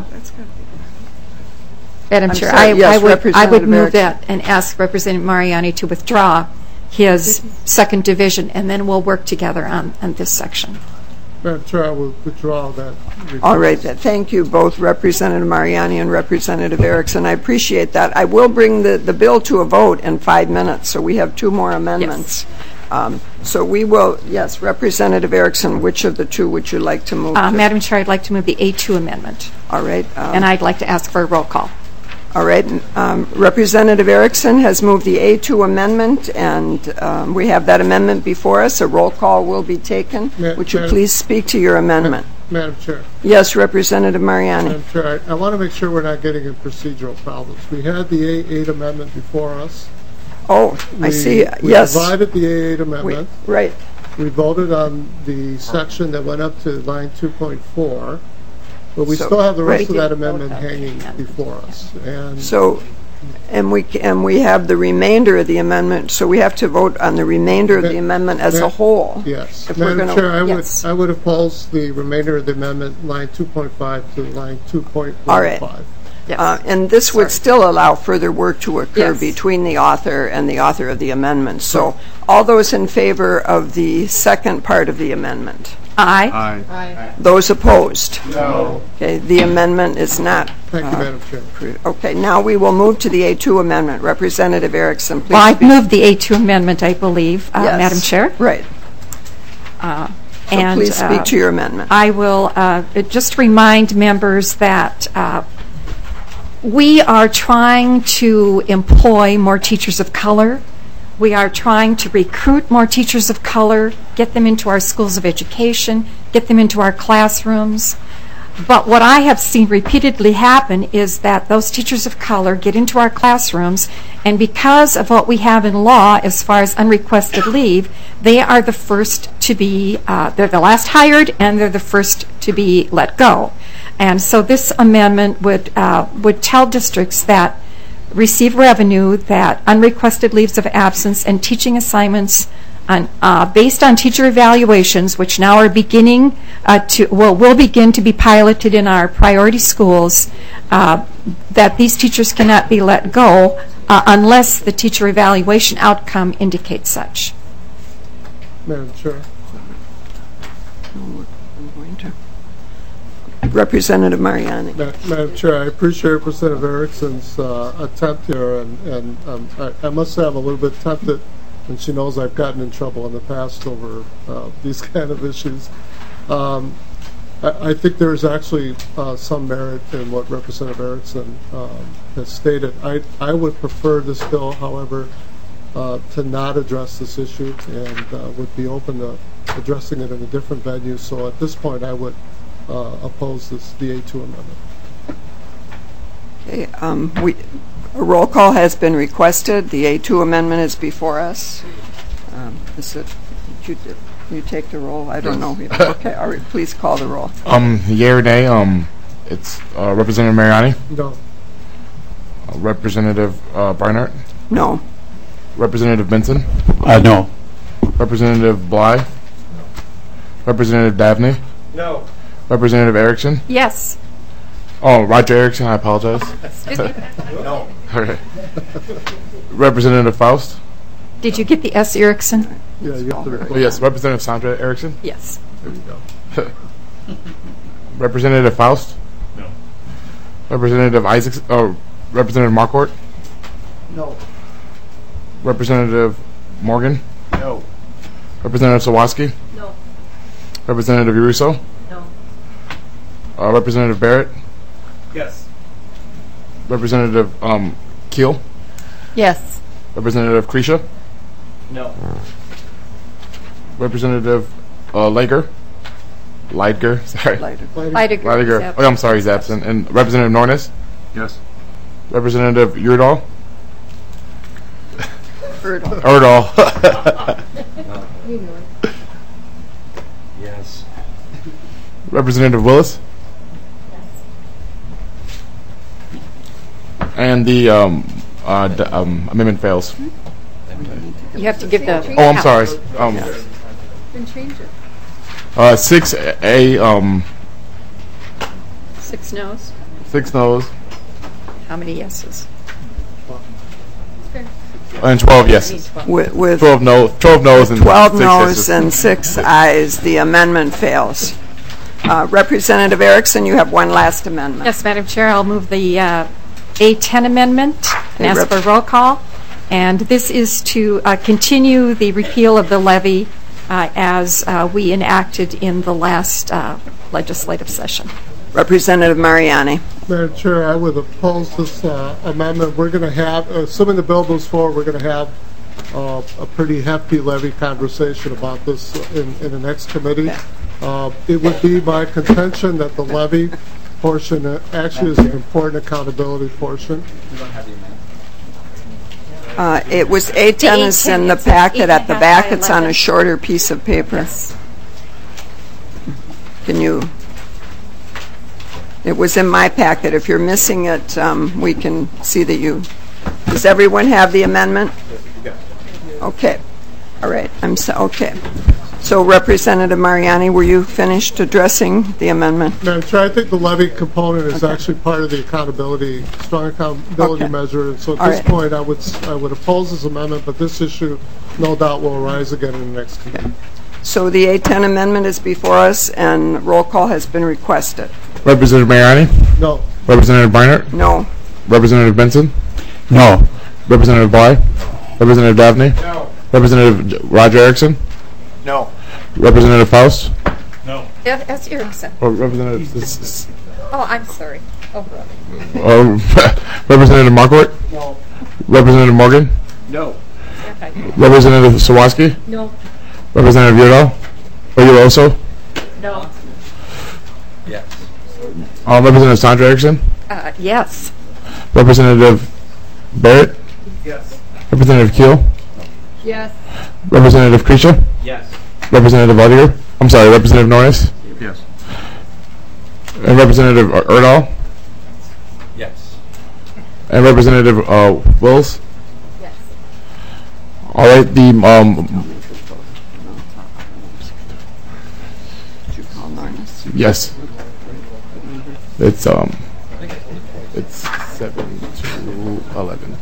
Madam Chair, sorry, yes, I would move Erickson. that and ask Representative Mariani to withdraw his second division, and then we'll work together on this section. Madam Chair, I will withdraw that. All right. Thank you, both Representative Mariani and Representative Erickson. I appreciate that. I will bring the bill to a vote in 5 minutes, so we have 2 more amendments. Yes. So we will, yes, Representative Erickson, which of the 2 would you like to move to? Madam Chair, I'd like to move the A2 amendment. All right. And I'd like to ask for a roll call. All right. Representative Erickson has moved the A2 amendment, and we have that amendment before us. A roll call will be taken. Would you please speak to your amendment? Madam Chair. Yes, Representative Mariani. Madam Chair, I want to make sure we're not getting in procedural problems. We had the A8 amendment before us. Oh, I see. We Yes. divided the A8 amendment. Right. We voted on the section that went up to line 2.4, but we still have the rest of that amendment hanging before us. And so, and we have the remainder of the amendment. So we have to vote on the remainder of the amendment as a whole. Yes, If Madam Chair, yes. I would oppose the remainder of the amendment, line 2.5 to line 2.15. All right. Yes. And this would still allow further work to occur between the author and the author of the amendment. So all those in favor of the second part of the amendment? Aye. Aye. Those opposed? No. Okay, the amendment is not. Thank you, Madam Chair. Okay, now we will move to the A2 amendment. Representative Erickson, please. Well, I've moved the A2 amendment, I believe, Yes. Madam Chair. Right. And please speak to your amendment. I will just remind members that we are trying to employ more teachers of color. We are trying to recruit more teachers of color, get them into our schools of education, get them into our classrooms. But what I have seen repeatedly happen is that those teachers of color get into our classrooms, and because of what we have in law as far as unrequested leave, they are the first to be, they're the last hired, and they're the first to be let go. And so this amendment would tell districts that receive revenue that unrequested leaves of absence and teaching assignments based on teacher evaluations, which now are beginning will begin to be piloted in our priority schools, that these teachers cannot be let go unless the teacher evaluation outcome indicates such. Madam Chair. Representative Mariani. Madam Chair, I appreciate Representative Erickson's attempt here, and I must say I'm a little bit tempted, and she knows I've gotten in trouble in the past over these kind of issues. I think there's actually some merit in what Representative Erickson has stated. I would prefer this bill, however, to not address this issue, and would be open to addressing it in a different venue. So at this point, I would oppose the A2 amendment. Okay, A roll call has been requested. The A2 amendment is before us. You take the roll? I don't know. Okay, all right, please call the roll. Yea or nay, it's Representative Mariani, No. Representative Barnhart, No. Representative Benson, No. Representative Bly, Representative Dabney, No. Representative Erickson. Yes. Oh, Roger Erickson, I apologize. No. Okay. Representative Faust. Did you get the S. Erickson? Yeah, you have to Oh, yes, Representative Sandra Erickson. Yes. There we go. Representative Faust. No. Representative Isaacs. Oh, Representative Marquardt. No. Representative Morgan. No. Representative Sawaski. No. Representative Uruso. No. Representative Barrett. Yes. Representative Keel. Yes. Representative Krisha. No. Representative Leidger. Sorry. Leidger. Oh, I'm sorry, he's absent. And Representative Nornes. Yes. Representative Urdahl. Urdahl. Yes. Representative Willis. And the amendment fails. You have to give the... Oh, I'm sorry. Then change it. 6A, 6 noes. 6 noes, How many yeses? and 12 yeses. With 12 noes and 12 6 noes yeses. and 6 ayes, the amendment fails. Representative Erickson, you have one last amendment. Yes, Madam Chair, I'll move the A10 amendment and ask for roll call. And this is to continue the repeal of the levy as we enacted in the last legislative session. Representative Mariani. Madam Chair, I would oppose this amendment. We're going to have, assuming the bill moves forward, we're going to have a pretty hefty levy conversation about this in the next committee. It would be my contention that the levy portion actually is an important accountability portion. It was A10 is in the packet. At the back, it's on a shorter piece of paper. Yes. Can you? It was in my packet. If you're missing it, we can see that you. Does everyone have the amendment? Okay. All right. Okay. So, Representative Mariani, were you finished addressing the amendment? Madam Chair, I think the levy component is actually part of the strong accountability measure. And so at this point, I would oppose this amendment, but this issue, no doubt, will arise again in the next committee. So the A10 amendment is before us, and roll call has been requested. Representative Mariani. No. Representative Barnhart. No. Representative Benson. No. Representative Bly. Representative Dabney. No. Representative Roger Erickson. No. Representative Faust. No. S. Erickson. Or Representative. Oh, I'm sorry. Representative Marquardt. No. Representative Morgan. No. Representative Sawaski. No. Representative Urdahl. Or Uroso. No. Yes. Representative Sandra Erickson. Yes. Representative Barrett. Yes. Representative Keel. Yes. Representative Krisha. Yes. Representative Leidger. I'm sorry, Representative Norris. Yes. And Representative Urdahl. Yes. And Representative Wills. Yes. All right, the yes. It's 7 to 11.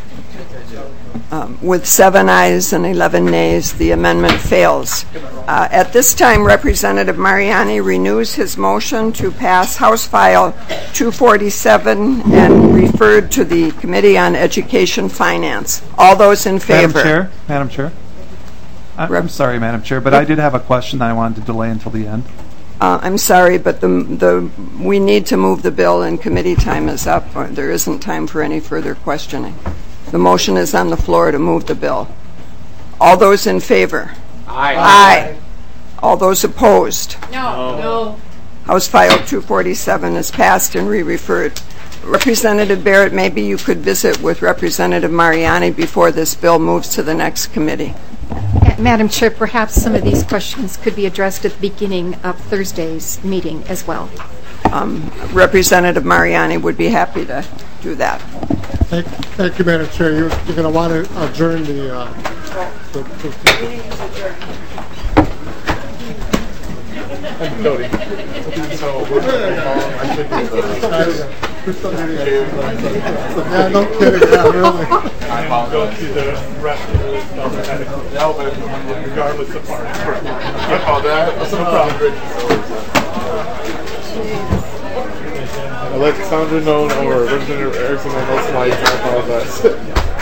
With 7 ayes and 11 nays, the amendment fails. At this time, Representative Mariani renews his motion to pass House File 247 and referred to the Committee on Education Finance. All those in favor? Madam Chair. I'm sorry, Madam Chair, but I did have a question that I wanted to delay until the end. I'm sorry, but we need to move the bill, and committee time is up. There isn't time for any further questioning. The motion is on the floor to move the bill. All those in favor? Aye. Aye. All those opposed? No. House File 247 is passed and re-referred. Representative Barrett, maybe you could visit with Representative Mariani before this bill moves to the next committee. Madam Chair, perhaps some of these questions could be addressed at the beginning of Thursday's meeting as well. Representative Mariani would be happy to do that. Thank you, Madam Chair. You're going to want to adjourn the Meeting is adjourned. Yeah, no kidding. Yeah, really. Regardless of party. That's no problem. I'll let Sandra know or Representative Erickson know most of my I apologize.